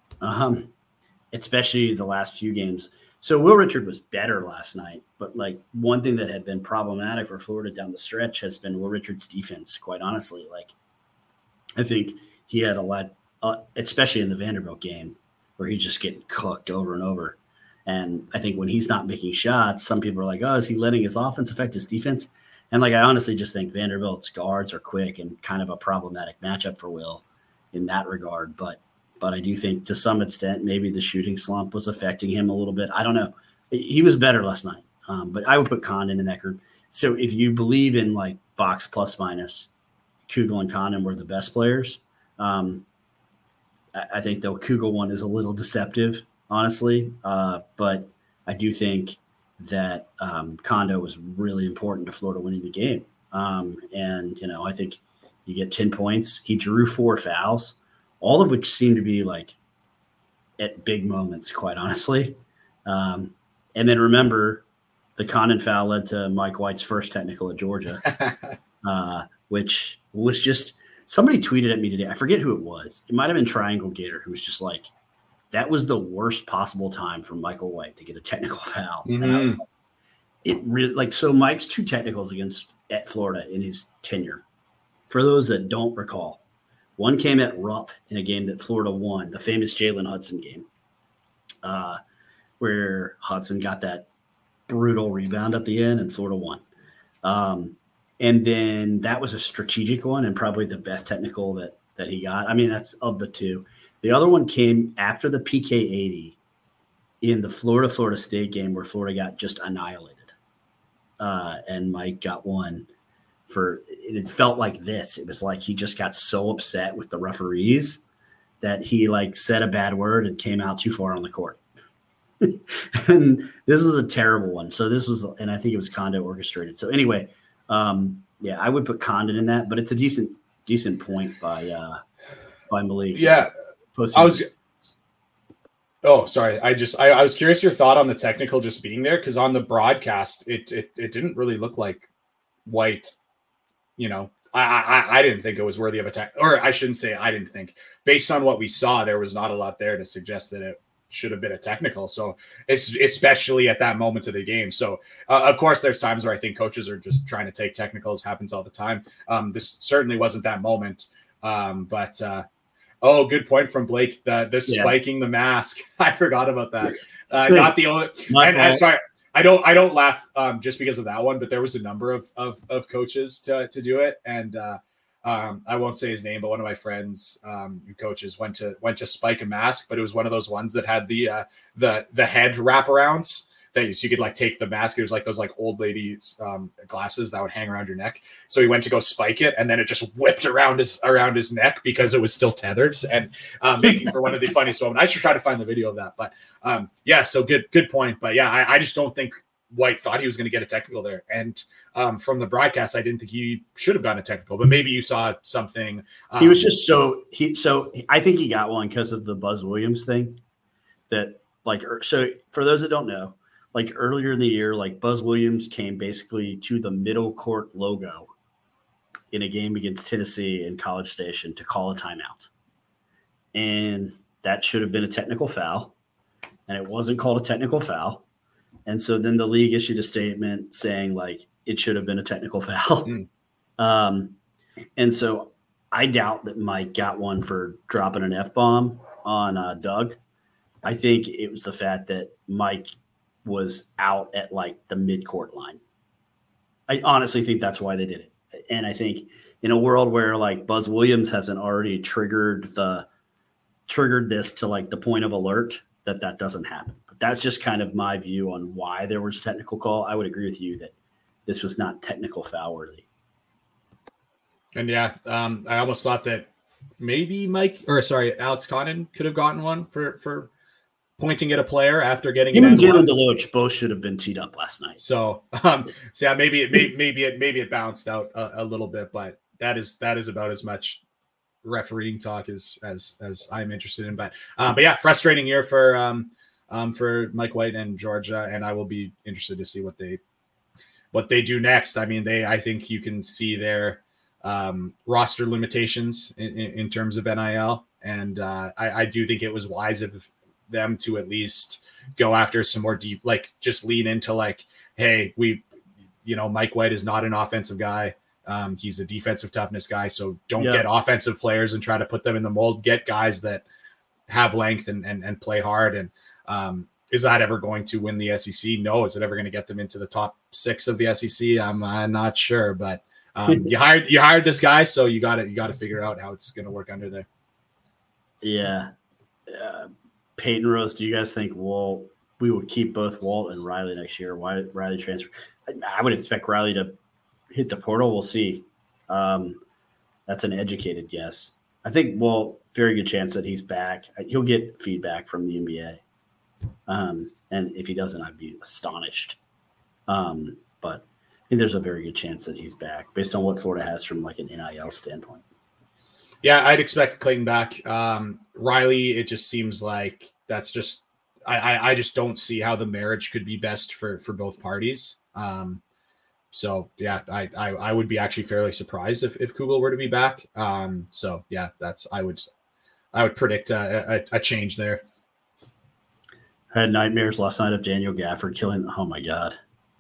especially the last few games. So Will Richard was better last night, but like one thing that had been problematic for Florida down the stretch has been Will Richard's defense, quite honestly. Like, I think he had a lot, especially in the Vanderbilt game, where he's just getting cooked over and over. And I think when he's not making shots, some people are like, oh, is he letting his offense affect his defense? And like, I honestly just think Vanderbilt's guards are quick and kind of a problematic matchup for Will in that regard. But I do think to some extent, maybe the shooting slump was affecting him a little bit. I don't know. He was better last night, but I would put Condon in that group. So if you believe in like box plus minus, Kugel and Condon were the best players. I think the Kugel one is a little deceptive, honestly. But I do think that Kondo was really important to Florida winning the game. And, I think you get 10 points. He drew 4 fouls, all of which seem to be like at big moments, quite honestly. And then remember, the Condon foul led to Mike White's first technical at Georgia, which was just somebody tweeted at me today. I forget who it was. It might have been Triangle Gator, who was just like, that was the worst possible time for Michael White to get a technical foul. Mm-hmm. It really so Mike's 2 technicals at Florida in his tenure. For those that don't recall, one came at Rupp in a game that Florida won, the famous Jalen Hudson game, where Hudson got that brutal rebound at the end and Florida won. And then that was a strategic one and probably the best technical that he got. I mean, that's of the 2. The other one came after the PK 80 in the Florida State game where Florida got just annihilated. And Mike got one it felt like this. It was like he just got so upset with the referees that he said a bad word and came out too far on the court. And this was a terrible one. So and I think it was Condon orchestrated. So anyway, I would put Condon in that, but it's a decent point by Malik. Yeah. Oh, sorry. I was curious your thought on the technical just being there, because on the broadcast, it didn't really look like White. I didn't think it was worthy of attack, or I shouldn't say I didn't think. Based on what we saw, there was not a lot there to suggest that it should have been a technical. So especially at that moment of the game. So of course, there's times where I think coaches are just trying to take technicals. Happens all the time. This certainly wasn't that moment. Oh, good point from Blake. The spiking the mask. I forgot about that. Not the only. Sorry, I don't laugh just because of that one, but there was a number of coaches to do it, and I won't say his name, but one of my friends who coaches went to spike a mask, but it was one of those ones that had the head wraparounds. So you could take the mask. It was like those old ladies glasses that would hang around your neck. So he went to go spike it, and then it just whipped around his neck because it was still tethered, and making for one of the funniest moments. I should try to find the video of that. But so good point. But yeah, I just don't think White thought he was going to get a technical there. And from the broadcast, I didn't think he should have gotten a technical. But maybe you saw something. He was just so I think he got one because of the Buzz Williams thing. That so for those that don't know. Earlier in the year, Buzz Williams came basically to the middle court logo in a game against Tennessee in College Station to call a timeout. And that should have been a technical foul. And it wasn't called a technical foul. And so then the league issued a statement saying it should have been a technical foul. And so I doubt that Mike got one for dropping an F-bomb on Doug. I think it was the fact that Mike was out at the midcourt line. I honestly think that's why they did it. And I think in a world where Buzz Williams hasn't already triggered this to the point of alert, that doesn't happen. But that's just kind of my view on why there was a technical call. I would agree with you that this was not technical foul worthy. And I almost thought that maybe Alex Condon could have gotten one for pointing at a player after getting him and Jalen Deloach both should have been teed up last night. So maybe it bounced out a little bit, but that is about as much refereeing talk as I'm interested in. But yeah, frustrating year for Mike White and Georgia, and I will be interested to see what they do next. I mean, I think you can see their roster limitations in terms of NIL, and I do think it was wise of them to at least go after some more deep, just lean into hey, Mike White is not an offensive guy. He's a defensive toughness guy. So don't get offensive players and try to put them in the mold. Get guys that have length and play hard. And is that ever going to win the SEC? No. Is it ever going to get them into the top 6 of the SEC? I'm not sure, but you hired this guy, so you got to figure out how it's going to work under there. Yeah. Peyton Rose, do you guys think we would keep both Walt and Riley next year? Why Riley transfer? I would expect Riley to hit the portal. We'll see. That's an educated guess. I think, well, very good chance that he's back. He'll get feedback from the NBA. And if he doesn't, I'd be astonished. But I think there's a very good chance that he's back based on what Florida has from like an NIL standpoint. Yeah, I'd expect Clayton back. Riley, it just seems like that's just I just don't see how the marriage could be best for both parties. So yeah, I would be actually fairly surprised if Kugel were to be back. So yeah, I would predict a change there. I had nightmares last night of Daniel Gafford killing. Oh my God.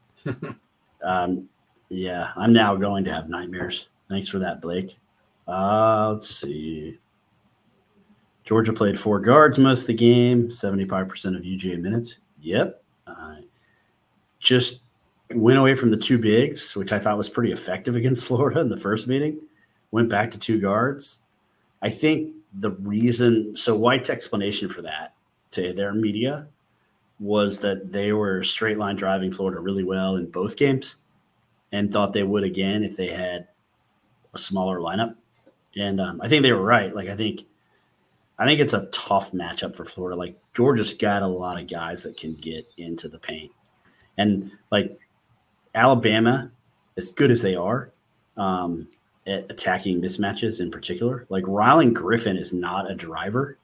Yeah, I'm now going to have nightmares. Thanks for that, Blake. Let's see. Georgia played 4 guards most of the game, 75% of UGA minutes. Yep. Just went away from the 2 bigs, which I thought was pretty effective against Florida in the first meeting. Went back to 2 guards. I think the reason – so White's explanation for that to their media was that they were straight line driving Florida really well in both games and thought they would again if they had a smaller lineup. And I think they were right. Like, I think it's a tough matchup for Florida. Like, Georgia's got a lot of guys that can get into the paint. And, like, Alabama, as good as they are at attacking mismatches in particular, like, Rylan Griffin is not a driver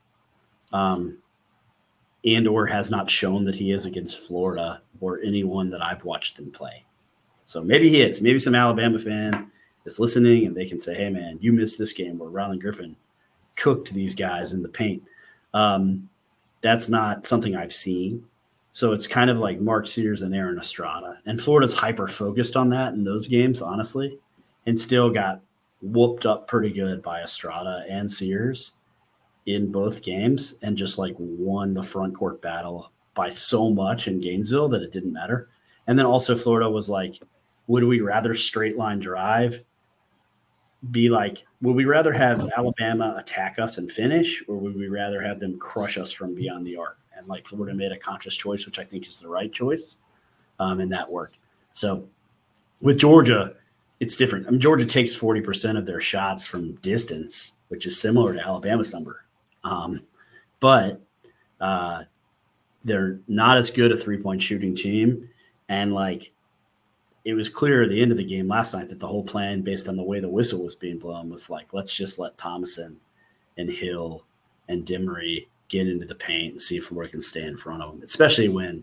and or has not shown that he is against Florida or anyone that I've watched them play. So maybe he is. Maybe some Alabama fan is listening and they can say, hey, man, you missed this game where Rylan Griffin cooked these guys in the paint. That's not something I've seen. So it's kind of like Mark Sears and Aaron Estrada. And Florida's hyper-focused on that in those games, honestly, and still got whooped up pretty good by Estrada and Sears in both games and just like won the front court battle by so much in Gainesville that it didn't matter. And then also Florida was like, would we rather straight line drive? Be like, would we rather have Alabama attack us and finish, or would we rather have them crush us from beyond the arc? And like Florida made a conscious choice, which I think is the right choice, and that worked. So with Georgia, it's different. I mean, Georgia takes 40% of their shots from distance, which is similar to Alabama's number. But they're not as good a 3-point shooting team. And like, it was clear at the end of the game last night that the whole plan, based on the way the whistle was being blown, was like, let's just let Thomason and Hill and Demery get into the paint and see if Florida can stay in front of them, especially when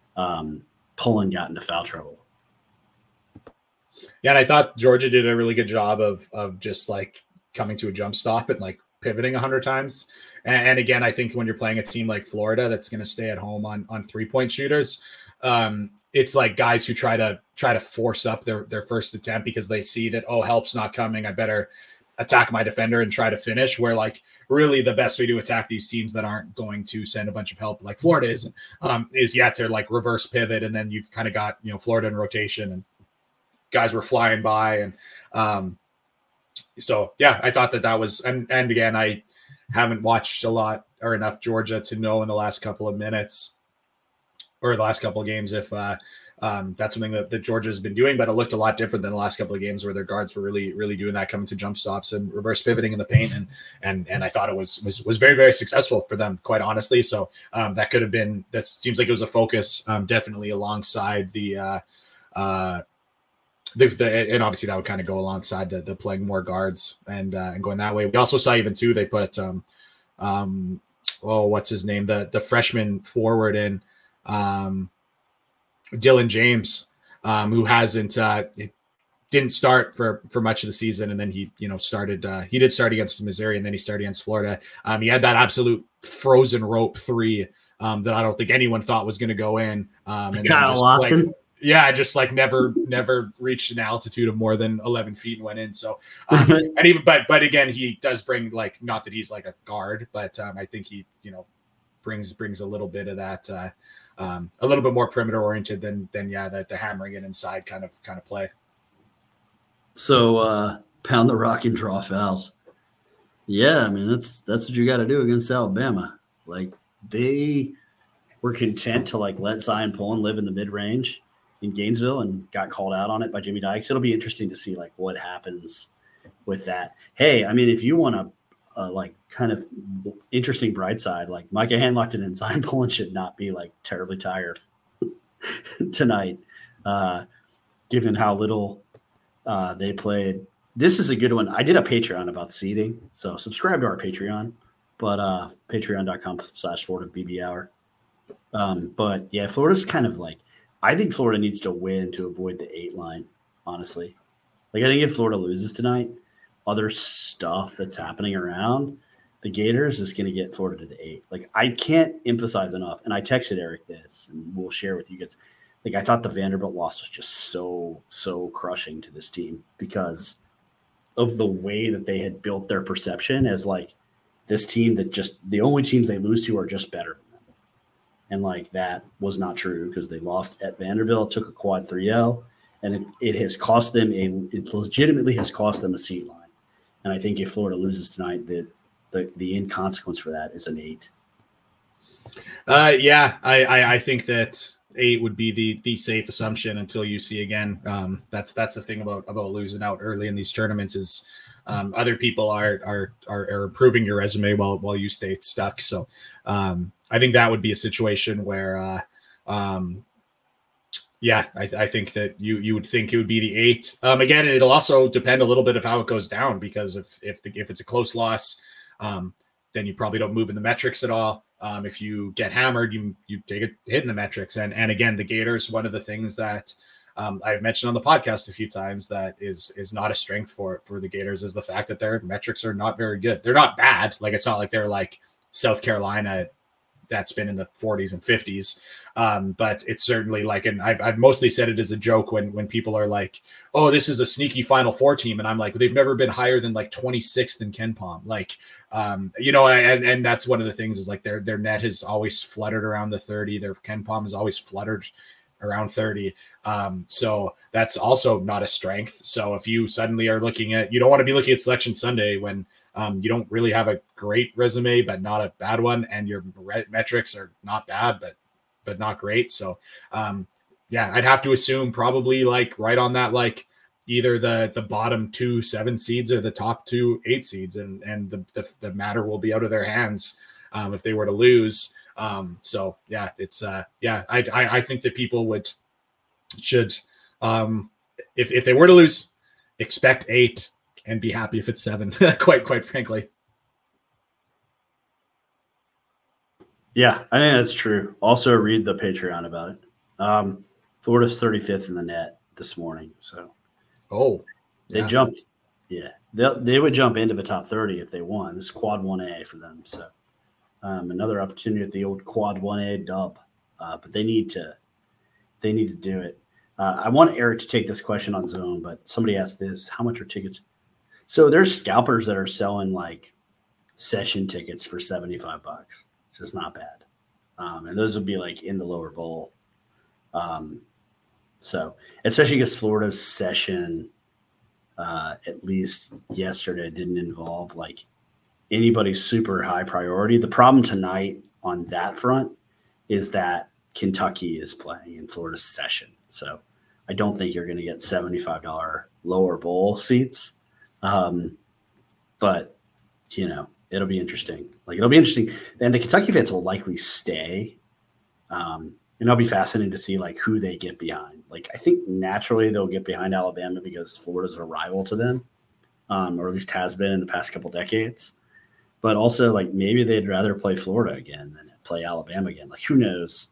Pullen got into foul trouble. Yeah, and I thought Georgia did a really good job of just like coming to a jump stop and like pivoting 100 times. And again, I think when you're playing a team like Florida that's going to stay at home on 3-point shooters, it's like guys who try to force up their first attempt because they see that, oh, help's not coming, I better attack my defender and try to finish, where like really the best way to attack these teams that aren't going to send a bunch of help like Florida is to like reverse pivot, and then you kind of got, you know, Florida in rotation and guys were flying by. And so yeah, I thought that was, and again, I haven't watched a lot or enough Georgia to know in the last couple of minutes or the last couple of games if that's something that Georgia has been doing, but it looked a lot different than the last couple of games where their guards were really doing that, coming to jump stops and reverse pivoting in the paint. And I thought it was very, very successful for them, quite honestly. So that could have been, that seems like it was a focus definitely alongside the and obviously that would kind of go alongside the playing more guards and going that way. We also saw even too, they put what's his name? The freshman forward in Dylan James, who hasn't didn't start for much of the season, and then he started. He did start against Missouri, and then he started against Florida. He had that absolute frozen rope 3 that I don't think anyone thought was going to go in. And Kyle Lofton. Just like never reached an altitude of more than 11 feet and went in. So, and even, but again, he does bring, like, not that he's like a guard, but I think he, brings a little bit of that, a little bit more perimeter oriented than the hammering it inside kind of play. So pound the rock and draw fouls. Yeah, I mean that's what you got to do against Alabama. Like, they were content to like let Zion Pullen live in the mid range in Gainesville and got called out on it by Jimmy Dykes. It'll be interesting to see like what happens with that. Hey, I mean, if you want like kind of interesting bright side. Like Micah Handlockton and Zion Pullen should not be like terribly tired tonight, given how little they played. This is a good one. I did a Patreon about seeding, so subscribe to our Patreon, but patreon.com/Florida BB Hour. But yeah, Florida's kind of like, I think Florida needs to win to avoid the 8 line, honestly. Like, I think if Florida loses tonight, other stuff that's happening around the Gators is going to get Florida to the 8. Like, I can't emphasize enough, and I texted Eric this, and we'll share with you guys. Like, I thought the Vanderbilt loss was just so crushing to this team because of the way that they had built their perception as, like, this team that just – the only teams they lose to are just better. And, like, that was not true because they lost at Vanderbilt, took a quad 3L, and it has cost them it legitimately has cost them a seed line. And I think if Florida loses tonight, the end consequence for that is an 8. Yeah, I think that 8 would be the safe assumption until you see again. That's the thing about losing out early in these tournaments is other people are improving your resume while you stay stuck. So I think that would be a situation where yeah, I think that you would think it would be the 8. Again, it'll also depend a little bit of how it goes down because if it's a close loss, then you probably don't move in the metrics at all. If you get hammered, you take a hit in the metrics. And again, the Gators, one of the things that I've mentioned on the podcast a few times that is not a strength for the Gators is the fact that their metrics are not very good. They're not bad. Like, it's not like they're like South Carolina that's been in the 40s and 50s. But it's certainly like, and I've mostly said it as a joke when people are like, oh, this is a sneaky Final Four team. And I'm like, they've never been higher than like 26th in KenPom. Like, and that's one of the things is like their net has always fluttered around the 30. Their KenPom has always fluttered around 30. So that's also not a strength. So if you suddenly are looking at, you don't want to be looking at Selection Sunday when you don't really have a great resume, but not a bad one. And your metrics are not bad, but not great. So yeah, I'd have to assume probably like right on that, like either the bottom 2 7 seeds or the top 2 8 seeds. And the matter will be out of their hands if they were to lose. So yeah, it's yeah, I think that people should if they were to lose, expect 8 and be happy if it's 7, quite frankly. Yeah, I think that's true. Also read the Patreon about it. Florida's 35th in the net this morning. So they jumped. Yeah, they would jump into the top 30 if they won. This is quad 1A for them. So another opportunity at the old quad 1A dub. But they need to do it. I want Eric to take this question on Zone, but somebody asked this: how much are tickets? So there's scalpers that are selling like session tickets for $75. It's just not bad. And those would be like in the lower bowl. So especially because Florida's session, at least yesterday, didn't involve like anybody's super high priority. The problem tonight on that front is that Kentucky is playing in Florida's session. So I don't think you're going to get $75 lower bowl seats. But, it'll be interesting. Like, it'll be interesting. And the Kentucky fans will likely stay. And it'll be fascinating to see, like, who they get behind. Like, I think naturally they'll get behind Alabama because Florida's a rival to them, or at least has been in the past couple decades. But also, like, maybe they'd rather play Florida again than play Alabama again. Like, who knows?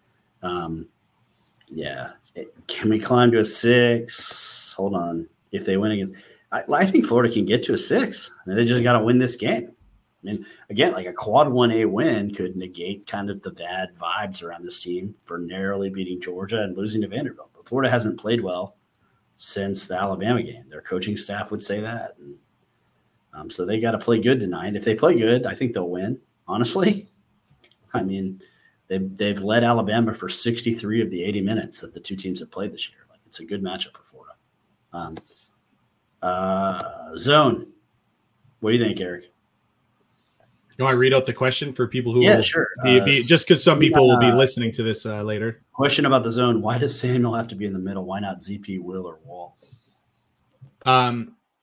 Yeah. Can we climb to a 6? Hold on. If they win against – I think Florida can get to a 6. And they just got to win this game. I mean, again, like a quad 1A win could negate kind of the bad vibes around this team for narrowly beating Georgia and losing to Vanderbilt. But Florida hasn't played well since the Alabama game. Their coaching staff would say that. And, so they got to play good tonight. If they play good, I think they'll win, honestly. I mean, they've led Alabama for 63 of the 80 minutes that the two teams have played this year. Like, it's a good matchup for Florida. Zone. What do you think, Eric? You want to read out the question for people who will sure. Just because some people will be listening to this later. Question about the zone. Why does Samuel have to be in the middle? Why not ZP, Will, or Wall?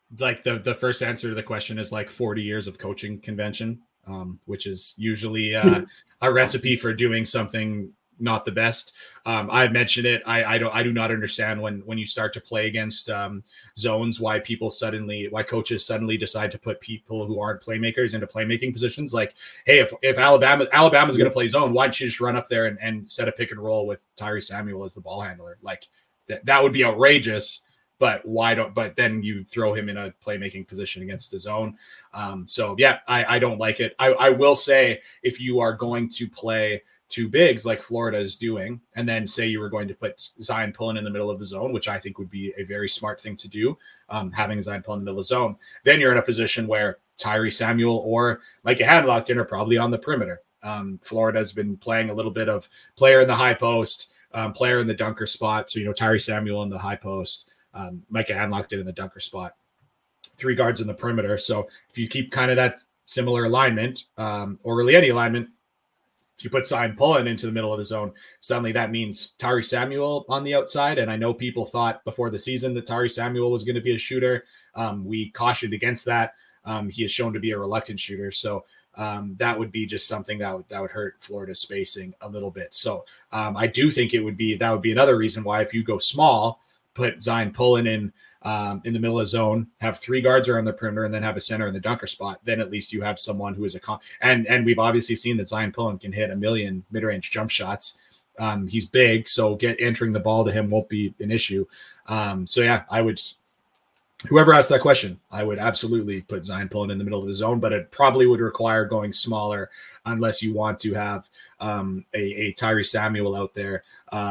like the first answer to the question is like 40 years of coaching convention, which is usually a recipe for doing something not the best. I mentioned it. I do not understand when you start to play against zones, why coaches suddenly decide to put people who aren't playmakers into playmaking positions. Like, hey, if Alabama's going to play zone, why don't you just run up there and set a pick and roll with Tyree Samuel as the ball handler? Like that would be outrageous. But but then you throw him in a playmaking position against the zone. So yeah, I don't like it. I will say, if you are going to play two bigs like Florida is doing, and then say you were going to put Zion Pullen in the middle of the zone, which I think would be a very smart thing to do, having Zion Pullen in the middle of the zone, then you're in a position where Tyree Samuel or Micah Hadlockton are probably on the perimeter. Florida has been playing a little bit of player in the high post, player in the dunker spot. So, Tyree Samuel in the high post, Micah Hadlockton in the dunker spot, three guards in the perimeter. So if you keep kind of that similar alignment, or really any alignment, if you put Zion Pullen into the middle of the zone, suddenly that means Tyree Samuel on the outside. And I know people thought before the season that Tyree Samuel was going to be a shooter. We cautioned against that. He is shown to be a reluctant shooter. So that would be just something that would hurt Florida's spacing a little bit. So I do think that would be another reason why, if you go small, put Zion Pullen in the middle of the zone, have three guards around the perimeter, and then have a center in the dunker spot. Then at least you have someone who is and we've obviously seen that Zion Pullen can hit a million mid-range jump shots. He's big, so entering the ball to him won't be an issue. So yeah, whoever asked that question, I would absolutely put Zion Pullen in the middle of the zone, but it probably would require going smaller unless you want to have a Tyree Samuel out there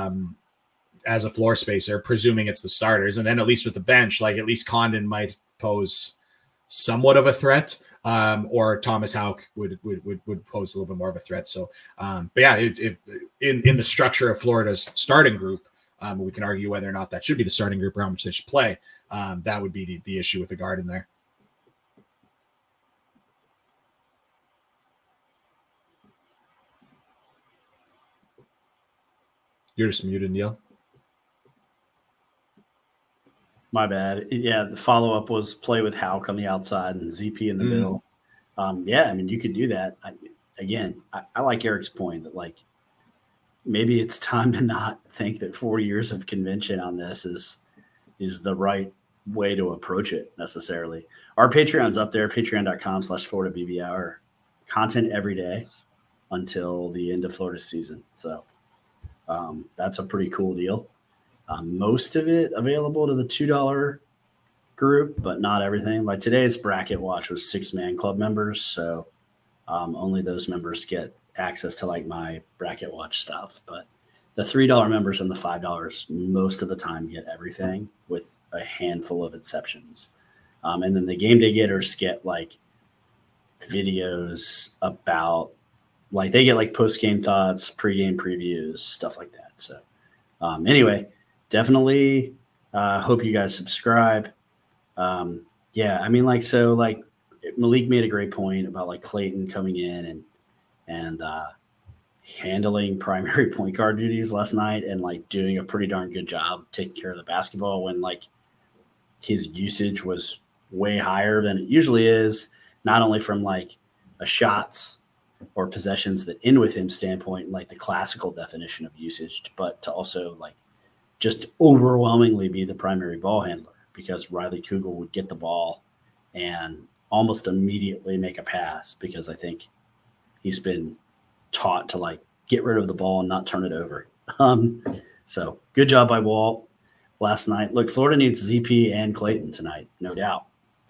as a floor spacer, presuming it's the starters. And then at least with the bench, like at least Condon might pose somewhat of a threat, or Thomas Houck would pose a little bit more of a threat. So, but yeah, in the structure of Florida's starting group, we can argue whether or not that should be the starting group or how much they should play. That would be the issue with the guard in there. You're just muted, Neil. My bad. Yeah, the follow-up was play with Houck on the outside and ZP in the middle. Yeah, I mean, you could do that. I like Eric's point that, like, maybe it's time to not think that 4 years of convention on this is the right way to approach it necessarily. Our Patreon's up there, patreon.com/FloridaBB Hour. Content every day until the end of Florida's season. So that's a pretty cool deal. Most of it available to the $2 group, but not everything. Like today's bracket watch was 6-man club members, so only those members get access to like my bracket watch stuff. But the $3 members and the $5 most of the time get everything, with a handful of exceptions. And then the game day getters get like videos about, like they get like post-game thoughts, pre-game previews, stuff like that. So anyway, definitely hope you guys subscribe. Yeah, I mean, like, so like Malik made a great point about like Clayton coming in and handling primary point guard duties last night and like doing a pretty darn good job taking care of the basketball when like his usage was way higher than it usually is, not only from like a shots or possessions that end with him standpoint, like the classical definition of usage, but to also like just overwhelmingly be the primary ball handler, because Riley Kugel would get the ball and almost immediately make a pass, because I think he's been taught to like get rid of the ball and not turn it over. So good job by Walt last night. Look, Florida needs ZP and Clayton tonight, no doubt.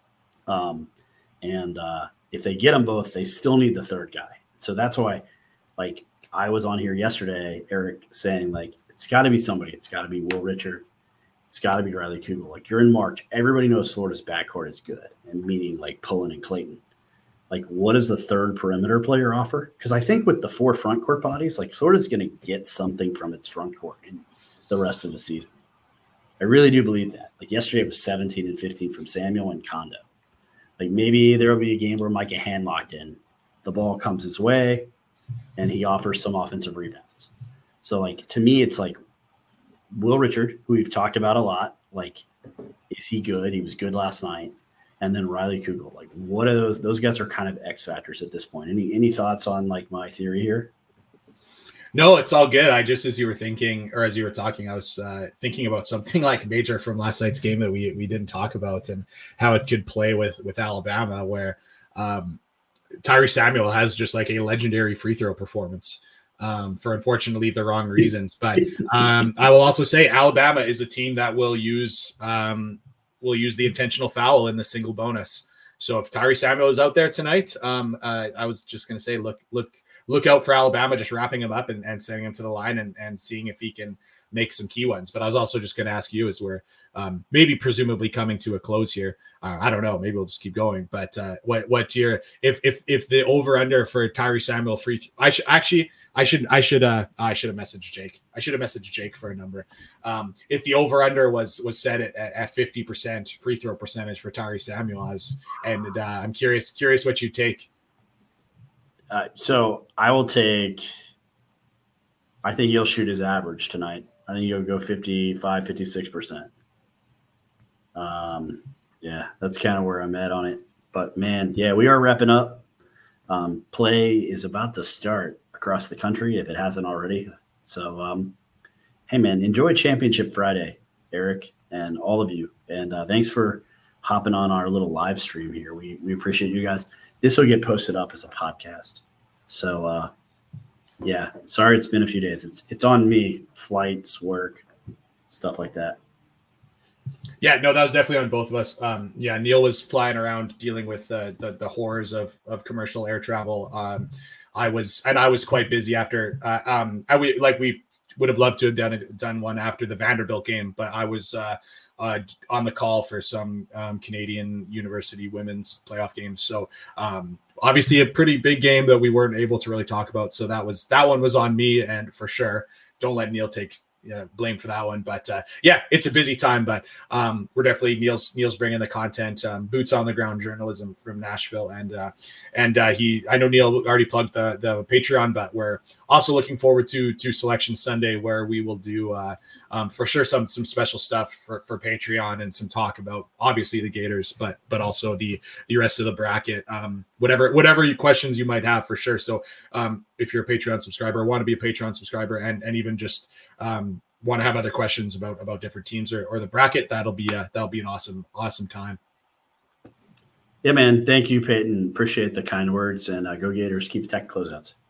And if they get them both, they still need the third guy. So that's why, like, I was on here yesterday, Eric, saying like, it's got to be somebody. It's got to be Will Richard. It's got to be Riley Kugel. Like, you're in March. Everybody knows Florida's backcourt is good, and meaning like Pullen and Clayton. Like, what does the third perimeter player offer? Because I think with the 4 front court bodies, like Florida's going to get something from its front court in the rest of the season. I really do believe that. Like yesterday, it was 17 and 15 from Samuel and Kondo. Like maybe there will be a game where Micah Hadlockton, the ball comes his way, and he offers some offensive rebounds. So, like, to me, it's like Will Richard, who we've talked about a lot. Like, is he good? He was good last night. and then Riley Kugel. Like, what are those? Those guys are kind of X factors at this point. Any thoughts on like my theory here? No, it's all good. I just, as you were thinking, or as you were talking, I was thinking about something like Major from last night's game that we didn't talk about, and how it could play with Alabama, where Tyree Samuel has just like a legendary free throw performance for unfortunately the wrong reasons. But I will also say Alabama is a team that will use the intentional foul in the single bonus. So if Tyree Samuel is out there tonight, I was just going to say, look out for Alabama, just wrapping him up and sending him to the line and seeing if he can make some key ones. But I was also just going to ask you, as we're maybe presumably coming to a close here. I don't know. Maybe we'll just keep going. But what your if the over under for Tyree Samuel free? I should have messaged Jake. I should have messaged Jake for a number. If the over under was set at 50% free throw percentage for Tyree Samuel, I'm curious what you take. So I will take. I think he'll shoot his average tonight. I think he'll go 55, 56%. Yeah, that's kind of where I'm at on it. But man, yeah, we are wrapping up. Play is about to start across the country if it hasn't already. So, hey man, enjoy Championship Friday, Eric, and all of you. And thanks for hopping on our little live stream here. We appreciate you guys. This will get posted up as a podcast. So, yeah, sorry it's been a few days. It's on me, flights, work, stuff like that. Yeah, no, that was definitely on both of us. Yeah, Neil was flying around dealing with the horrors of commercial air travel. I was quite busy after. We would have loved to have done one after the Vanderbilt game, but I was on the call for some Canadian University women's playoff games. So obviously a pretty big game that we weren't able to really talk about. So that one was on me, and for sure, don't let Neil take blame for that one. But yeah, it's a busy time, but we're definitely Neil's bringing the content, boots on the ground journalism from Nashville, and I know Neil already plugged the Patreon, but we're also looking forward to Selection Sunday, where we will do for sure some special stuff for Patreon, and some talk about obviously the Gators, but also the rest of the bracket, whatever questions you might have, for sure. So if you're a Patreon subscriber, want to be a Patreon subscriber, and even just want to have other questions about different teams or the bracket, that'll be an awesome time. Yeah, man. Thank you, Peyton. Appreciate the kind words, and go Gators. Keep the tech closeouts.